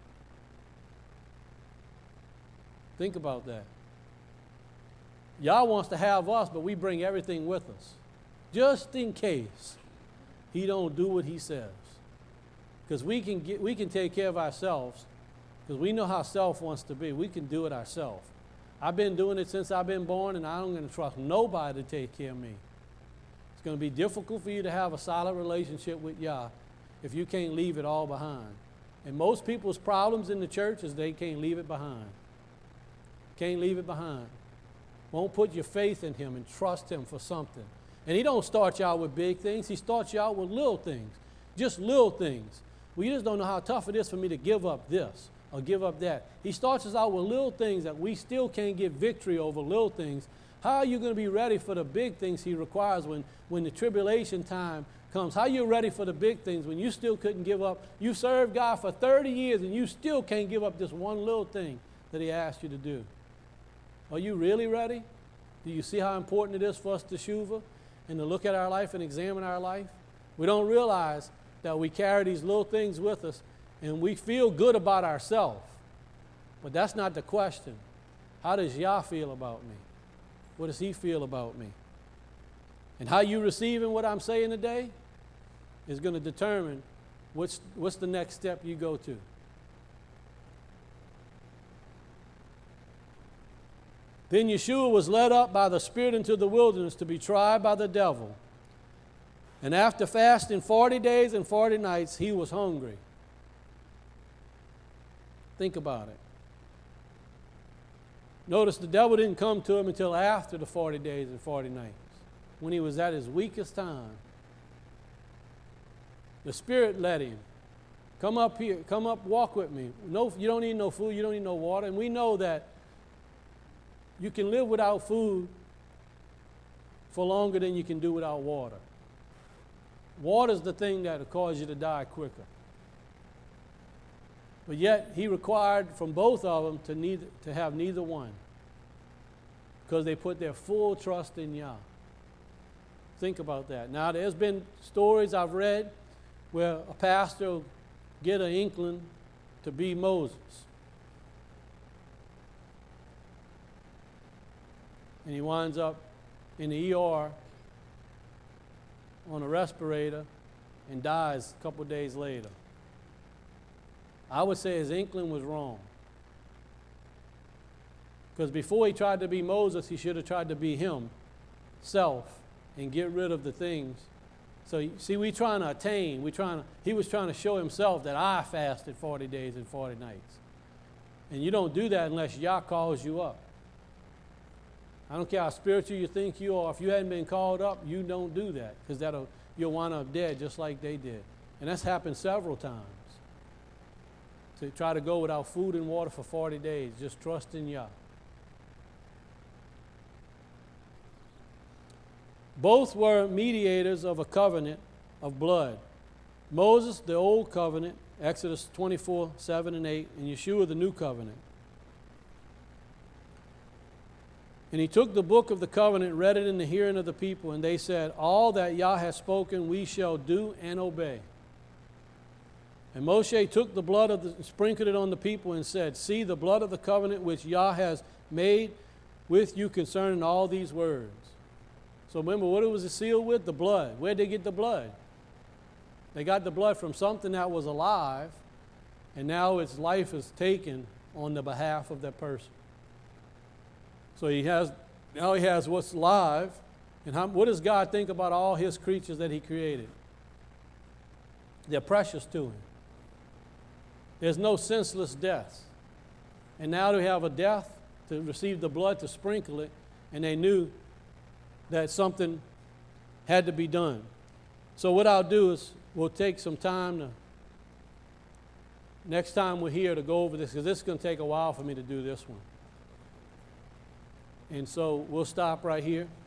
Think about that. Yah wants to have us, but we bring everything with us. Just in case he don't do what he says. Because we can take care of ourselves, because we know how self wants to be. We can do it ourselves. I've been doing it since I've been born, and I'm going to trust nobody to take care of me. It's going to be difficult for you to have a solid relationship with Yah if you can't leave it all behind. And most people's problems in the church is they can't leave it behind. Can't leave it behind. Won't put your faith in him and trust him for something. And he don't start you out with big things. He starts you out with little things. Just little things. We just don't know how tough it is for me to give up this or give up that. He starts us out with little things that we still can't get victory over little things. How are you going to be ready for the big things he requires when the tribulation time comes? How are you ready for the big things when you still couldn't give up? You served God for 30 years and you still can't give up this one little thing that he asked you to do. Are you really ready? Do you see how important it is for us to teshuva and to look at our life and examine our life? We don't realize that we carry these little things with us and we feel good about ourselves. But that's not the question. How does Yah feel about me? What does he feel about me? And how you receiving what I'm saying today is going to determine what's the next step you go to. Then Yeshua was led up by the Spirit into the wilderness to be tried by the devil. And after fasting 40 days and 40 nights, he was hungry. Think about it. Notice the devil didn't come to him until after the 40 days and 40 nights, when he was at his weakest time. The Spirit led him. Come up here, come up, walk with me. No, you don't need no food, you don't need no water. And we know that you can live without food for longer than you can do without water. Water is the thing that will cause you to die quicker. But yet, he required from both of them to have neither one, because they put their full trust in Yah. Think about that. Now, there's been stories I've read where a pastor will get an inkling to be Moses. And he winds up in the ER on a respirator and dies a couple days later. I would say his inkling was wrong. Because before he tried to be Moses, he should have tried to be himself and get rid of the things So see, we trying to attain. He was trying to show himself that I fasted 40 days and 40 nights. And you don't do that unless Yah calls you up. I don't care how spiritual you think you are. If you hadn't been called up, you don't do that, because you'll wind up dead just like they did. And that's happened several times. To try to go without food and water for 40 days, just trust in Yah. Both were mediators of a covenant of blood. Moses, the old covenant, Exodus 24, 7 and 8, and Yeshua, the new covenant. And he took the book of the covenant, read it in the hearing of the people, and they said, all that Yah has spoken we shall do and obey. And Moshe took the blood sprinkled it on the people and said, see the blood of the covenant which Yah has made with you concerning all these words. So remember, what it was sealed with? The blood. Where'd they get the blood? They got the blood from something that was alive, and now its life is taken on the behalf of that person. So now he has what's alive, and what does God think about all his creatures that he created? They're precious to him. There's no senseless deaths. And now they have a death to receive the blood to sprinkle it, and they knew that something had to be done. So what I'll do is we'll take some time next time we're here to go over this, because this is going to take a while for me to do this one. And so we'll stop right here.